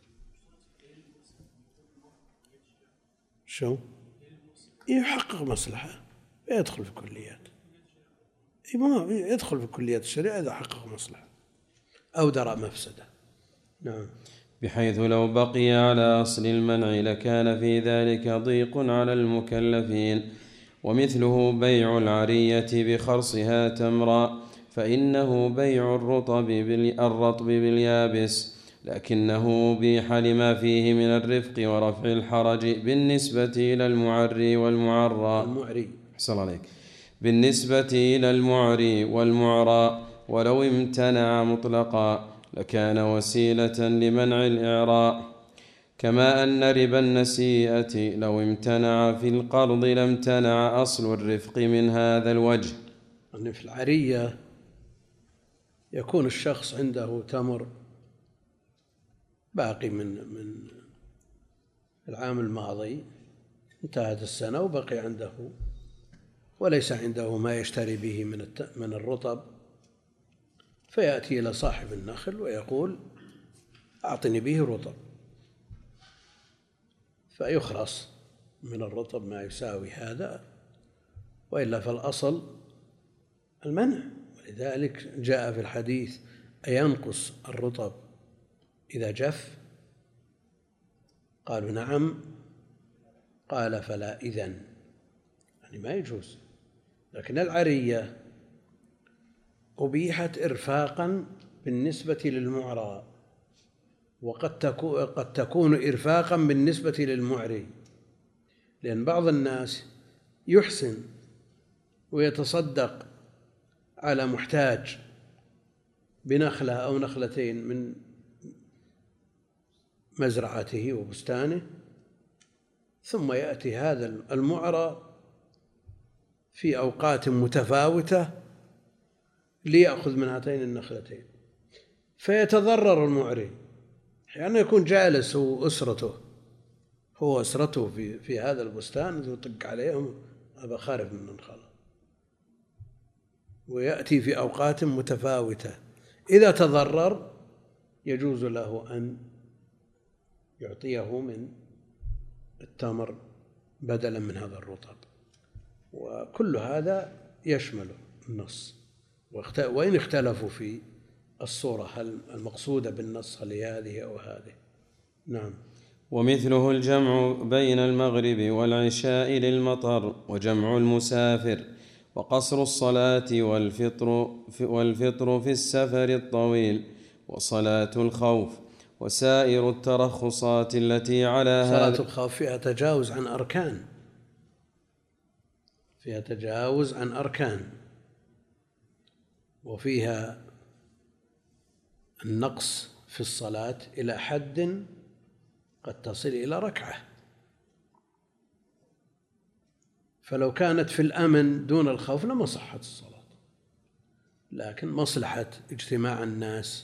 شو؟ يحقق مصلحة، يدخل في كليات، يدخل في كليات الشريعة إذا حقق مصلحة أو درى مفسدة. نعم. بحيث لو بقي على أصل المنع لكان في ذلك ضيق على المكلفين. ومثله بيع العرية بخرصها تمرا، فإنه بيع الرطب باليابس، لكنه أبيح لما فيه من الرفق ورفع الحرج بالنسبة إلى المعري والمعرى. بالنسبة إلى المعري والمعرى، ولو امتنع مطلقا لكان وسيلة لمنع الإعراء. كما أن ربا النسيئة لو امتنع في القرض لامتنع أصل الرفق من هذا الوجه. أن في العرية يكون الشخص عنده تمر باقي من العام الماضي، انتهت السنة وبقي عنده، وليس عنده ما يشتري به من الرطب، فيأتي إلى صاحب النخل ويقول أعطني به رطب، فيخرص من الرطب ما يساوي هذا، وإلا فالأصل المنع. ولذلك جاء في الحديث: أينقص الرطب إذا جف؟ قالوا نعم. قال فلا إذن، يعني ما يجوز. لكن العرية أبيحت إرفاقا بالنسبة للمعرى، وقد تكون إرفاقا بالنسبة للمعري، لأن بعض الناس يحسن ويتصدق على محتاج بنخلة أو نخلتين من مزرعته وبستانه، ثم يأتي هذا المعرى في أوقات متفاوتة ليأخذ من هاتين النخلتين، فيتضرر المعري. أحيانا يكون جالس هو وأسرته في هذا البستان، يطق عليهم: أبا خارف من النخلة، ويأتي في أوقات متفاوتة. إذا تضرر يجوز له أن يعطيه من التمر بدلا من هذا الرطب. وكل هذا يشمل النص، وإن اختلفوا في الصورة هل المقصودة بالنص هل هذه أو هذه. نعم. ومثله الجمع بين المغرب والعشاء للمطر، وجمع المسافر، وقصر الصلاة، والفطر في السفر الطويل، وصلاة الخوف، وسائر الترخصات التي على هذا. صلاة الخوف فيها تجاوز عن أركان، وفيها النقص في الصلاة إلى حد قد تصل إلى ركعة، فلو كانت في الأمن دون الخوف لما صحت الصلاة. لكن مصلحة اجتماع الناس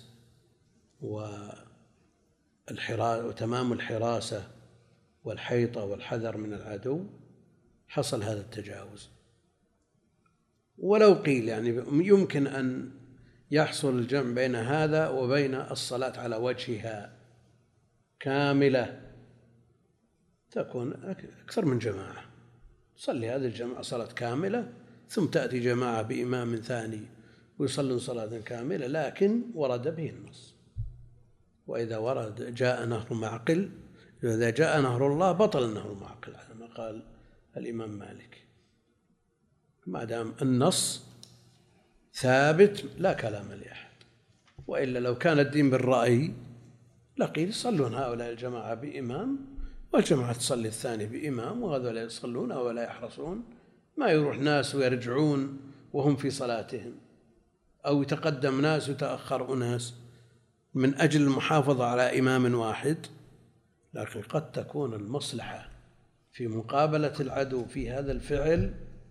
وتمام الحراسة والحيطة والحذر من العدو حصل هذا التجاوز. ولو قيل يعني يمكن أن يحصل الجمع بين هذا وبين الصلاة على وجهها كاملة، تكون أكثر من جماعة، تصلي هذه الجماعة صلاة كاملة ثم تأتي جماعة بإمام ثاني ويصلون صلاة كاملة، لكن ورد به النص. وإذا ورد جاء نهر معقل، إذا جاء نهر الله بطل النهر معقل على ما قال الإمام مالك، ما دام النص ثابت لا كلام لأحد. وإلا لو كان الدين بالرأي لقيل يصلون هؤلاء الجماعة بإمام والجماعة تصلي الثاني بإمام، وهذول يصلون ولا يحرصون، ما يروح ناس ويرجعون وهم في صلاتهم، أو يتقدم ناس ويتأخر أناس من أجل المحافظة على إمام واحد. لكن قد تكون المصلحة في مقابلة العدو في هذا الفعل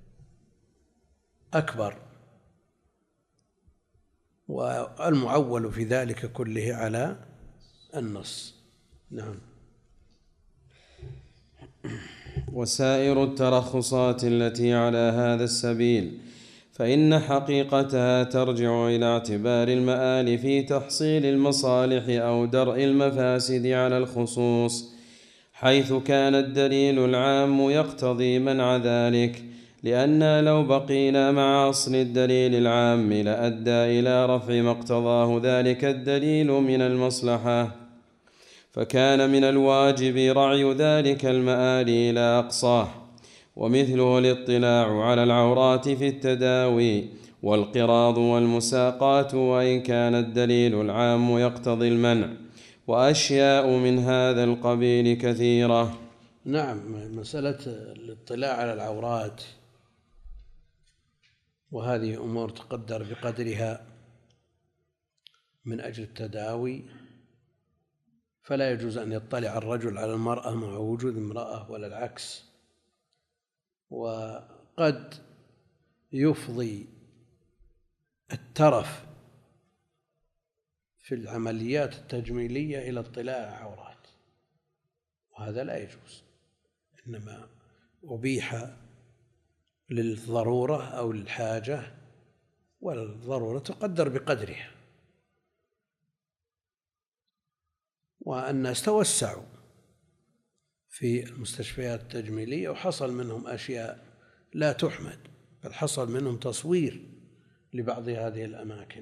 أكبر، والمعول في ذلك كله على النص. نعم. وسائر الترخصات التي على هذا السبيل فإن حقيقتها ترجع إلى اعتبار المآل في تحصيل المصالح أو درء المفاسد على الخصوص، حيث كان الدليل العام يقتضي منع ذلك، لأننا لو بقينا مع أصل الدليل العام لأدى إلى رفع ما اقتضاه ذلك الدليل من المصلحة، فكان من الواجب رعي ذلك المآل إلى أقصاه، ومثله الاطلاع على العورات في التداوي والقراض والمساقات، وإن كان الدليل العام يقتضي المنع، وأشياء من هذا القبيل كثيرة. نعم، مسألة الاطلاع على العورات وهذه أمور تقدر بقدرها من أجل التداوي، فلا يجوز أن يطلع الرجل على المرأة مع وجود امرأة ولا العكس، وقد يفضي الترف في العمليات التجميلية إلى اطلاع عورات، وهذا لا يجوز، إنما أبيح للضرورة أو للحاجة، والضرورة تقدر بقدرها. والناس توسعوا في المستشفيات التجميلية وحصل منهم أشياء لا تحمد، بل حصل منهم تصوير لبعض هذه الأماكن،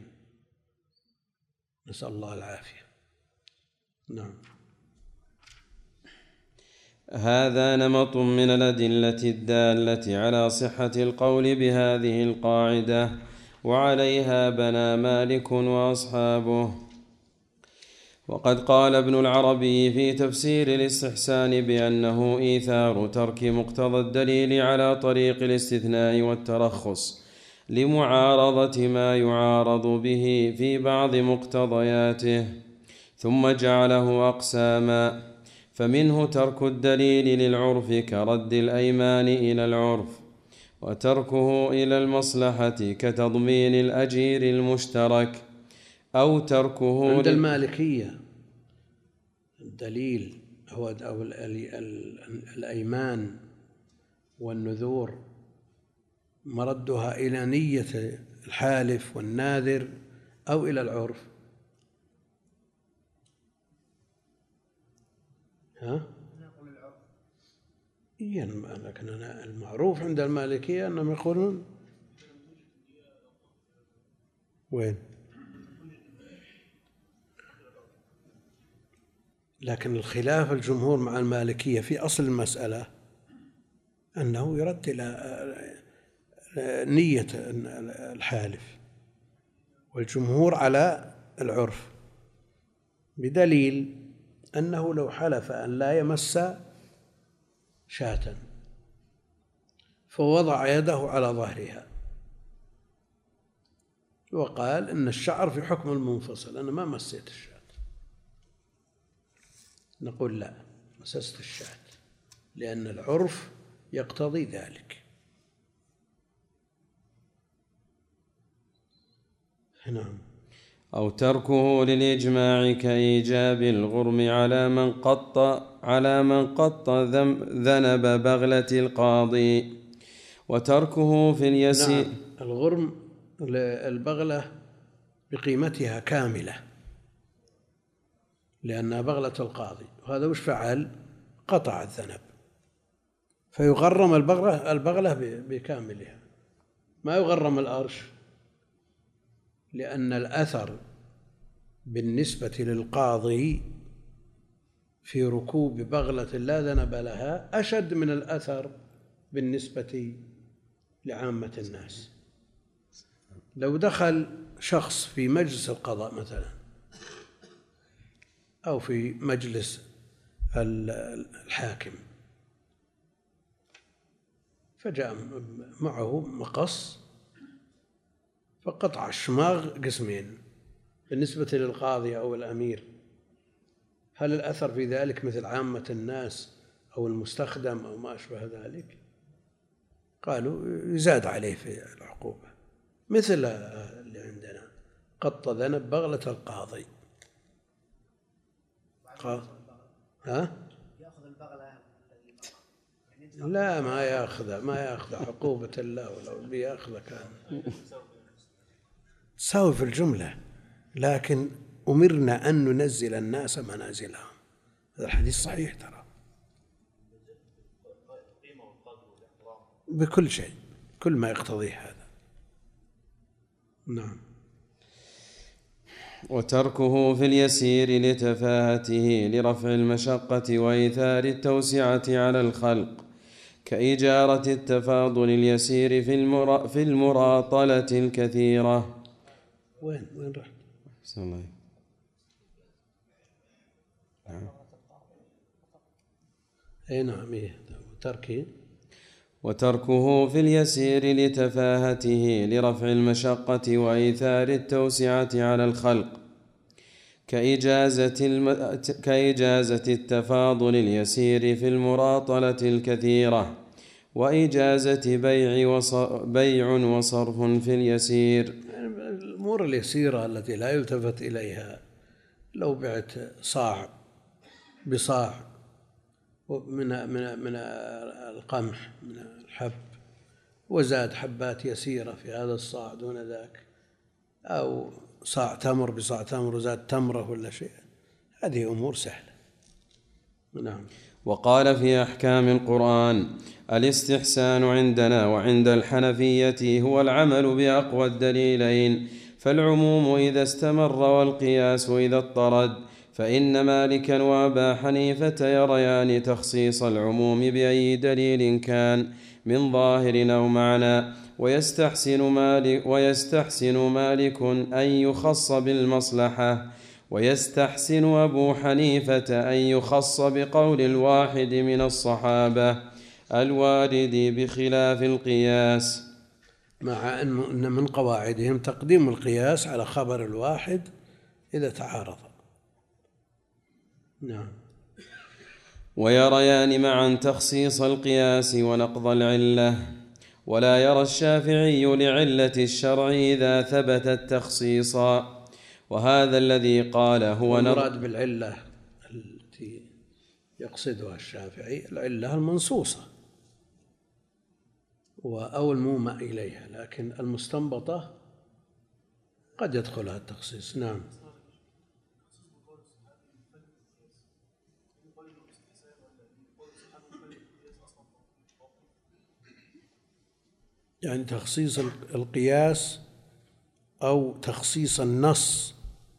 نسأل الله العافية. نعم. هذا نمط من الأدلة الدالة على صحة القول بهذه القاعدة، وعليها بنى مالك وأصحابه. وقد قال ابن العربي في تفسير الاستحسان بأنه إيثار ترك مقتضى الدليل على طريق الاستثناء والترخص لمعارضة ما يعارض به في بعض مقتضياته، ثم جعله أقساما، فمنه ترك الدليل للعرف كرد الأيمان إلى العرف، وتركه إلى المصلحة كتضمين الأجير المشترك، أو تركه عند المالكية الدليل هو أو الأيمان والنذور مردها إلى نية الحالف والناذر أو إلى العرف. لكن المعروف عند المالكية أنهم يقولون وين؟ لكن الخلاف الجمهور مع المالكية في أصل المسألة أنه يرد إلى نية الحالف، والجمهور على العرف، بدليل أنه لو حلف أن لا يمس شاة فوضع يده على ظهرها وقال إن الشعر في حكم المنفصل، أنا ما مسيت الشاة، نقول لا، مسست الشاة، لأن العرف يقتضي ذلك. نعم. أو تركه للإجماع كإيجاب الغرم على من قط ذنب بغلة القاضي، وتركه في اليسير. نعم. الغرم البغلة بقيمتها كاملة لأنها بغلة القاضي، وهذا وش فعل؟ قطع الذنب، فيغرم البغلة بكاملها، ما يغرم الأرش، لأن الأثر بالنسبة للقاضي في ركوب بغلة لا ذنب لها أشد من الأثر بالنسبة لعامة الناس. لو دخل شخص في مجلس القضاء مثلا أو في مجلس الحاكم فجاء معه مقص فقطع الشماغ قسمين بالنسبة للقاضي أو الأمير، هل الأثر في ذلك مثل عامة الناس أو المستخدم أو ما أشبه ذلك؟ قالوا يزاد عليه في العقوبة، مثل اللي عندنا قط ذنب بغلة القاضي. ها؟ يأخذ البغلة لا ما يأخذ عقوبة الله، ولو بيأخذ كان تساوي في الجملة، لكن أمرنا أن ننزل الناس منازلهم، هذا الحديث صحيح ترى، بكل شيء، كل ما يقتضيه هذا. نعم. وتركه في اليسير لتفاهته لرفع المشقة وإيثار التوسعة على الخلق، كإجارة التفاضل اليسير في المراطلة الكثيرة. وين رحت؟ بسم الله. نعم. وتركه في اليسير لتفاهته لرفع المشقة وإيثار التوسعة على الخلق، كإجازة التفاضل اليسير في المراطلة الكثيرة، وإجازة بيع وصرف في اليسير. الأمور اليسيرة التي لا يلتفت إليها، لو بعت صاع بصاع من القمح من الحب وزاد حبات يسيرة في هذا الصاع دون ذاك، أو صاع تمر بصاع تمر وزاد تمرة ولا شيء، هذه أمور سهلة. نعم. وقال في أحكام القرآن: الاستحسان عندنا وعند الحنفية هو العمل بأقوى الدليلين، فالعموم إذا استمر والقياس إذا اضطرد، فإن مالكا وأبا حنيفة يريان تخصيص العموم بأي دليل كان من ظاهر أو معنى، ويستحسن مالك أن يخص بالمصلحة، ويستحسن أبو حنيفة أن يخص بقول الواحد من الصحابة الوارد بخلاف القياس، مع أن من قواعدهم تقديم القياس على خبر الواحد إذا تعارض. نعم. ويريان معا تخصيص القياس ونقض العلة، ولا يرى الشافعي لعلة الشرع إذا ثبت التخصيص، وهذا الذي قال هو المراد بالعلة التي يقصدها الشافعي العلة المنصوصة أو المومى إليها، لكن المستنبطة قد يدخلها التخصيص. نعم. يعني تخصيص القياس أو تخصيص النص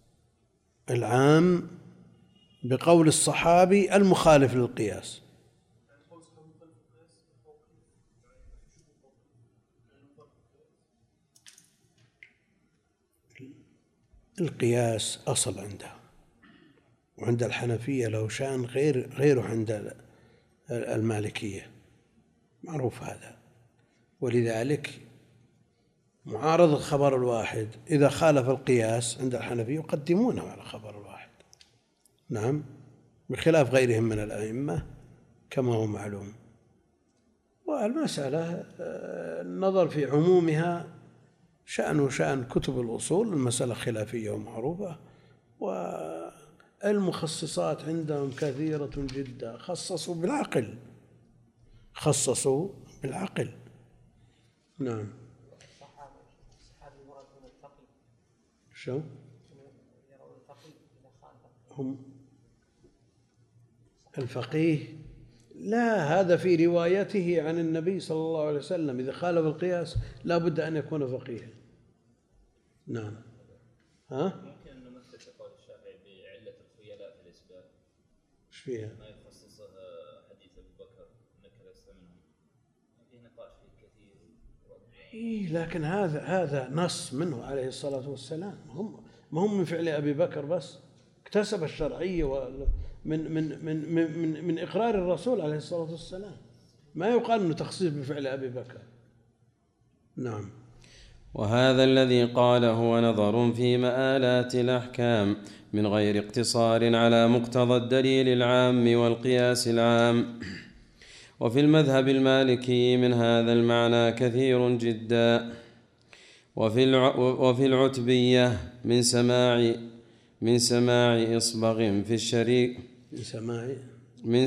العام بقول الصحابي المخالف للقياس. القياس أصل عنده، وعند الحنفية له شأن غيره عند المالكية، معروف هذا. ولذلك معارض الخبر الواحد إذا خالف القياس عند الحنفية يقدمونه على الخبر الواحد. نعم، بخلاف غيرهم من الأئمة كما هو معلوم. والمسألة النظر في عمومها شأن كتب الأصول، المسألة خلافية ومعروفة، والمخصصات عندهم كثيرة جدا، خصصوا بالعقل. نعم. شو؟ يرون الفقيه إذا خالف هم الفقيه لا، هذا في روايته عن النبي صلى الله عليه وسلم، إذا خالف القياس لا بد أن يكون فقيها. نعم. ها؟ ممكن أن نمثل قول الشافعي بعلة الخيلاء في الإسباب. إيش فيها؟ ما يخصصه حديث أبو بكر إنك لست منهم. فيه نقاش فيه كثير. إيه، لكن هذا نص منه عليه الصلاة والسلام، ما هم من فعل أبي بكر بس، اكتسب الشرعية من إقرار الرسول عليه الصلاة والسلام، ما يقال أنه تخصيص بفعل أبي بكر. نعم. وهذا الذي قاله هو نظر في مآلات الأحكام من غير اقتصار على مقتضى الدليل العام والقياس العام. وفي المذهب المالكي من هذا المعنى كثير جدا. وفي العتبية من سماع إصبغ في الشريك من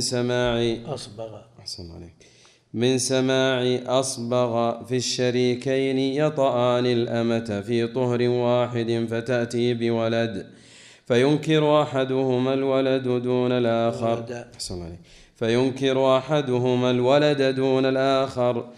سماع أصبغ في الشريكين يطآن الأمة في طهر واحد فتأتي بولد فينكر أحدهما الولد دون الآخر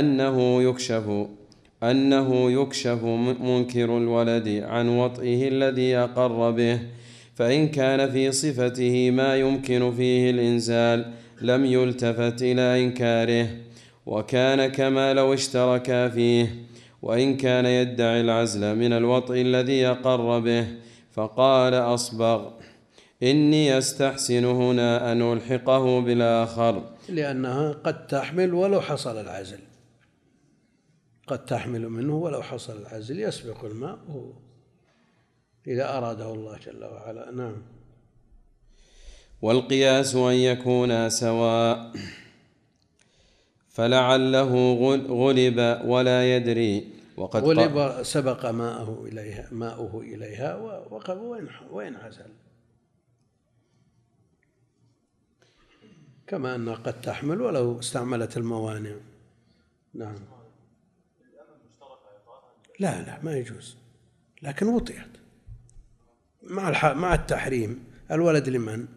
أنه يكشف منكر الولد عن وطئه الذي أقر به، فإن كان في صفته ما يمكن فيه الإنزال لم يلتفت إلى إنكاره، وكان كما لو اشتركا فيه. وإن كان يدعي العزل من الوطئ الذي أقر به فقال أصبغ إني أستحسن هنا أن ألحقه بالآخر، لأنها قد تحمل ولو حصل العزل، قد تحمل منه ولو حصل العزل، يسبق الماء إذا أراده الله جل وعلا. نعم. والقياس أن يكونا سواء، فلعله غلب ولا يدري، وقد غلب سبق ماؤه إليها وين عزل، كما أنها قد تحمل ولو استعملت الموانع. نعم. لا ما يجوز، لكن وطئت مع التحريم. الولد لمن؟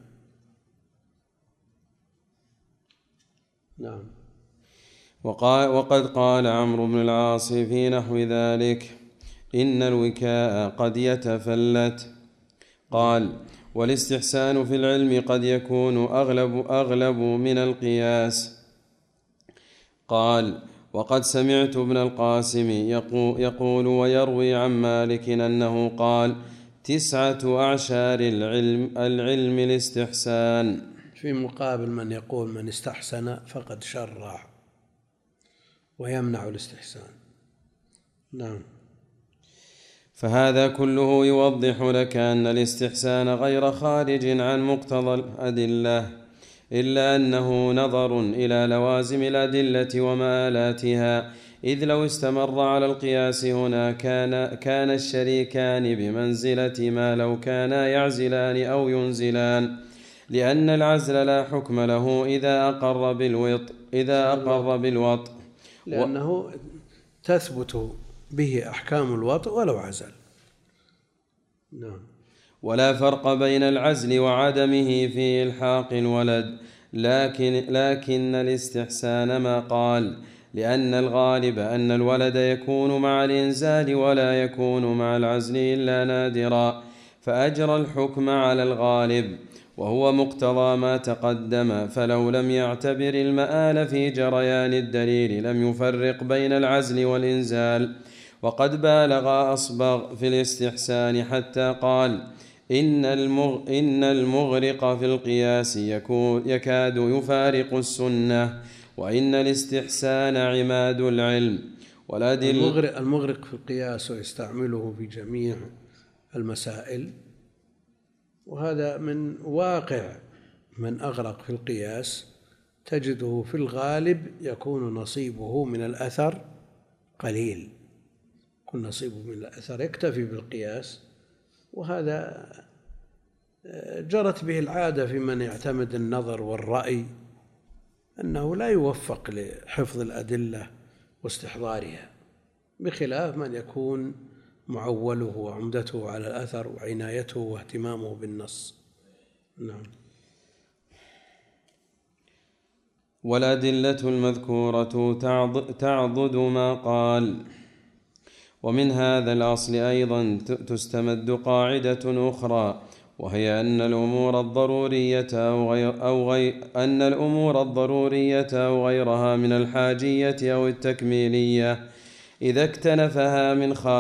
نعم. وقد قال عمرو بن العاص في نحو ذلك إن الوكاء قد يتفلت. قال والاستحسان في العلم قد يكون أغلب من القياس. قال وقد سمعت ابن القاسم يقول ويروي عن مالك أنه قال 9 أعشار العلم الاستحسان، في مقابل من يقول من استحسن فقد شرع ويمنع الاستحسان. نعم. فهذا كله يوضح لك أن الاستحسان غير خارج عن مقتضى الأدلة، إلا أنه نظر إلى لوازم الأدلة ومآلاتها، إذ لو استمر على القياس هنا كان الشريكان بمنزلة ما لو كانا يعزلان أو ينزلان، لأن العزل لا حكم له إذا أقر بالوطء لأنه تثبت به أحكام الوطء ولو عزل. نعم. ولا فرق بين العزل وعدمه في إلحاق الولد، لكن الاستحسان ما قال، لأن الغالب أن الولد يكون مع الإنزال ولا يكون مع العزل إلا نادرا، فأجرى الحكم على الغالب وهو مقتضى ما تقدم، فلو لم يعتبر المآل في جريان الدليل لم يفرق بين العزل والإنزال. وقد بالغ أصبغ في الاستحسان حتى قال إن المغرق في القياس يكاد يفارق السنة، وإن الاستحسان عماد العلم. المغرق في القياس ويستعمله في جميع المسائل، وهذا من واقع من أغرق في القياس، تجده في الغالب يكون نصيبه من الأثر قليل، يكون نصيبه من الأثر يكتفي بالقياس، وهذا جرت به العادة في من يعتمد النظر والرأي، أنه لا يوفق لحفظ الأدلة واستحضارها، بخلاف من يكون معوله وعمدته على الأثر وعنايته واهتمامه بالنص. نعم. والأدلة المذكورة تعضد ما قال. ومن هذا الأصل أيضا تستمد قاعدة أخرى، وهي أن الأمور الضرورية أو غيرها من الحاجية أو التكميلية إذا اكتنفها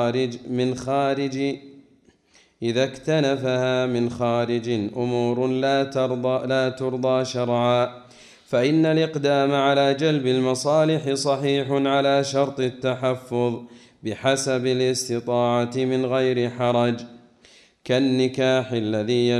من خارج أمور لا ترضى شرعا، فإن الإقدام على جلب المصالح صحيح على شرط التحفظ بحسب الاستطاعة من غير حرج، كالنكاح الذي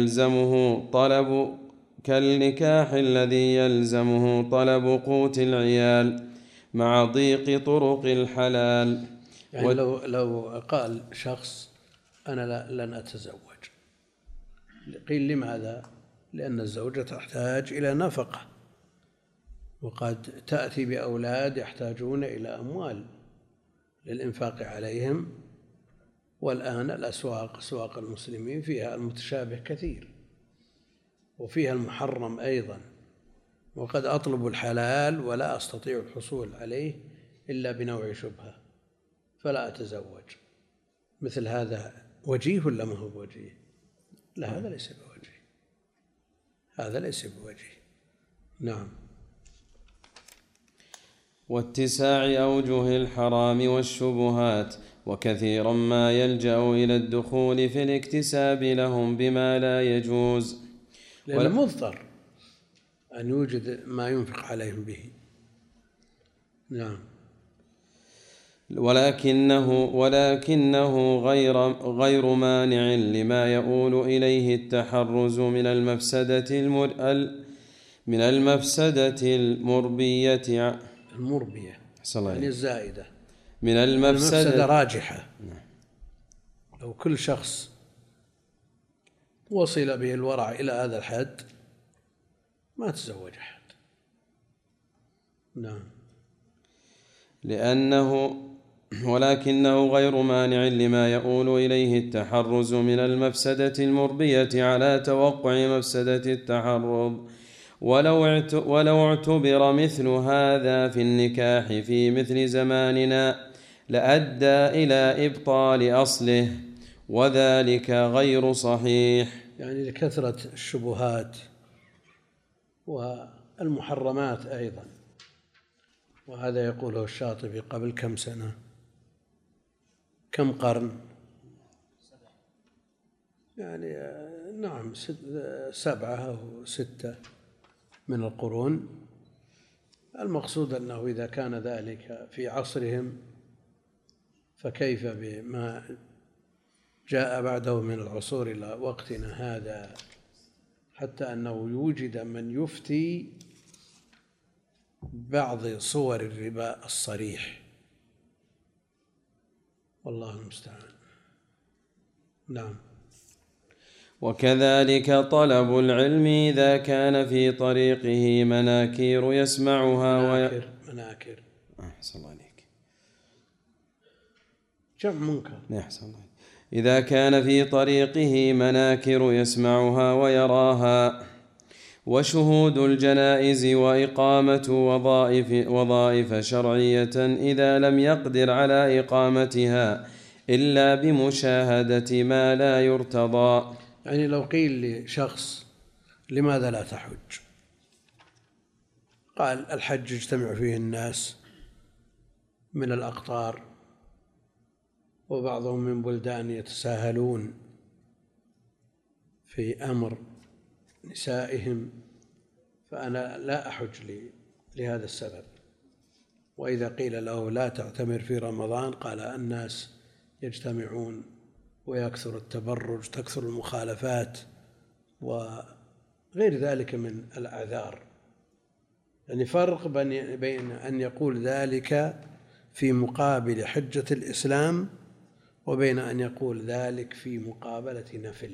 يلزمه طلب قوت العيال مع ضيق طرق الحلال. يعني لو قال شخص أنا لن أتزوج، قيل لماذا؟ لأن الزوجة تحتاج إلى نفقة، وقد تأتي بأولاد يحتاجون إلى أموال للإنفاق عليهم، والآن أسواق المسلمين فيها المتشابه كثير وفيها المحرم أيضا، وقد أطلب الحلال ولا أستطيع الحصول عليه إلا بنوع شبهة فلا أتزوج. مثل هذا وجيه ولا ما هو بوجيه؟ لا، هذا ليس بوجيه، هذا ليس بوجيه. نعم. واتساع أوجه الحرام والشبهات، وكثيرا ما يلجأ إلى الدخول في الاكتساب لهم بما لا يجوز، لأنه مضطر أن يوجد ما ينفق عليهم به. نعم. ولكنه غير مانع لما يؤول إليه التحرز من المفسدة المربية يعني الزائدة، من المفسدة راجحة. لو كل شخص وصل به الورع إلى هذا الحد ما تزوج أحد. نعم. ولكنه غير مانع لما يؤول إليه التحرز من المفسدة المربية على توقع مفسدة التحرض، ولو اعتبر مثل هذا في النكاح في مثل زماننا لأدى إلى إبطال أصله، وذلك غير صحيح. يعني لكثرة الشبهات والمحرمات أيضا، وهذا يقوله الشاطبي قبل كم سنة، كم قرن، يعني نعم 7 أو 6 من القرون. المقصود أنه إذا كان ذلك في عصرهم فكيف بما جاء بعده من العصور إلى وقتنا هذا، حتى أنه يوجد من يفتي بعض صور الربا الصريح، والله المستعان. نعم. وكذلك طلب العلم إذا كان في طريقه مناكير يسمعها مناكر أحسن الله عليك، جمع منكر. أحسن الله عليك. إذا كان في طريقه مناكر يسمعها ويراها، وشهود الجنائز وإقامة وظائف شرعية إذا لم يقدر على إقامتها إلا بمشاهدة ما لا يرتضى. يعني لو قيل لشخص لماذا لا تحج؟ قال الحج يجتمع فيه الناس من الأقطار، وبعضهم من بلدان يتساهلون في أمر نسائهم، فأنا لا أحج لهذا السبب. وإذا قيل له لا تعتمر في رمضان قال الناس يجتمعون ويكثر التبرج، تكثر المخالفات وغير ذلك من الأعذار. يعني فرق بين أن يقول ذلك في مقابل حجة الإسلام وبين أن يقول ذلك في مقابلة نفل.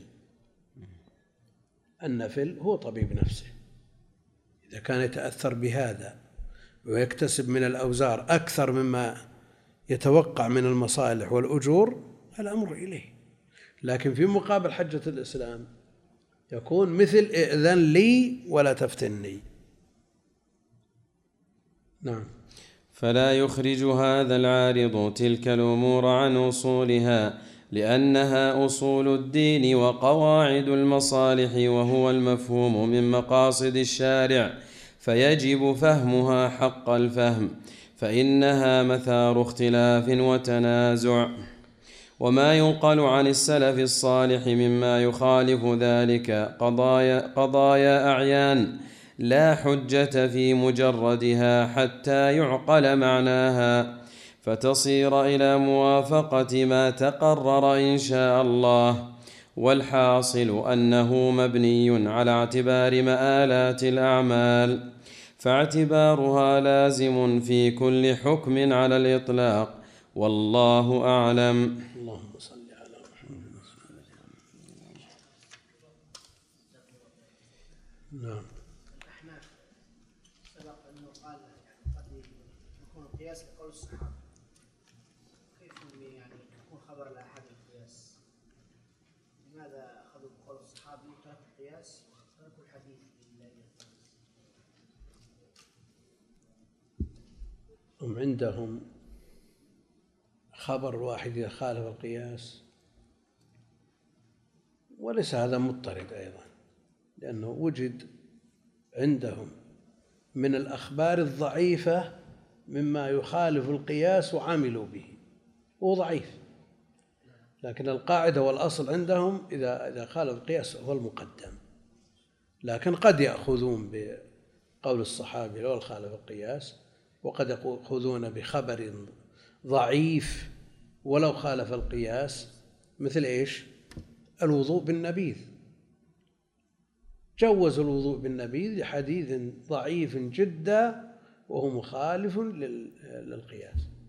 النفل هو طبيب نفسه، إذا كان يتأثر بهذا ويكتسب من الأوزار أكثر مما يتوقع من المصالح والأجور، الأمر إليه. لكن في مقابل حجة الإسلام يكون مثل ائذن لي ولا تفتني. نعم. فلا يخرج هذا العارض تلك الأمور عن أصولها، لأنها أصول الدين وقواعد المصالح، وهو المفهوم من مقاصد الشارع، فيجب فهمها حق الفهم، فإنها مثار اختلاف وتنازع. وما ينقل عن السلف الصالح مما يخالف ذلك قضايا أعيان لا حجة في مجردها حتى يعقل معناها، فتصير إلى موافقة ما تقرر إن شاء الله. والحاصل أنه مبني على اعتبار مآلات الأعمال، فاعتبارها لازم في كل حكم على الإطلاق، والله أعلم. اللهم صل على محمد. نعم. الأحناف سبق أنه قال يعني قد يكون القياس لقول الصحابة، كيف يعني يكون خبر الآحاد القياس؟ لماذا أخذوا بقول الصحابي وترك القياس وتركوا الحديث لله؟ هم عندهم خبر واحد يخالف القياس، وليس هذا مضطرد أيضا، لأنه وجد عندهم من الأخبار الضعيفة مما يخالف القياس وعملوا به، هو ضعيف، لكن القاعدة والأصل عندهم إذا خالف القياس هو المقدم. لكن قد يأخذون بقول الصحابي لو خالف القياس، وقد يأخذون بخبر ضعيف ولو خالف القياس، مثل إيش؟ الوضوء بالنبيذ. جوز الوضوء بالنبيذ لحديث ضعيف جدا وهو مخالف للقياس.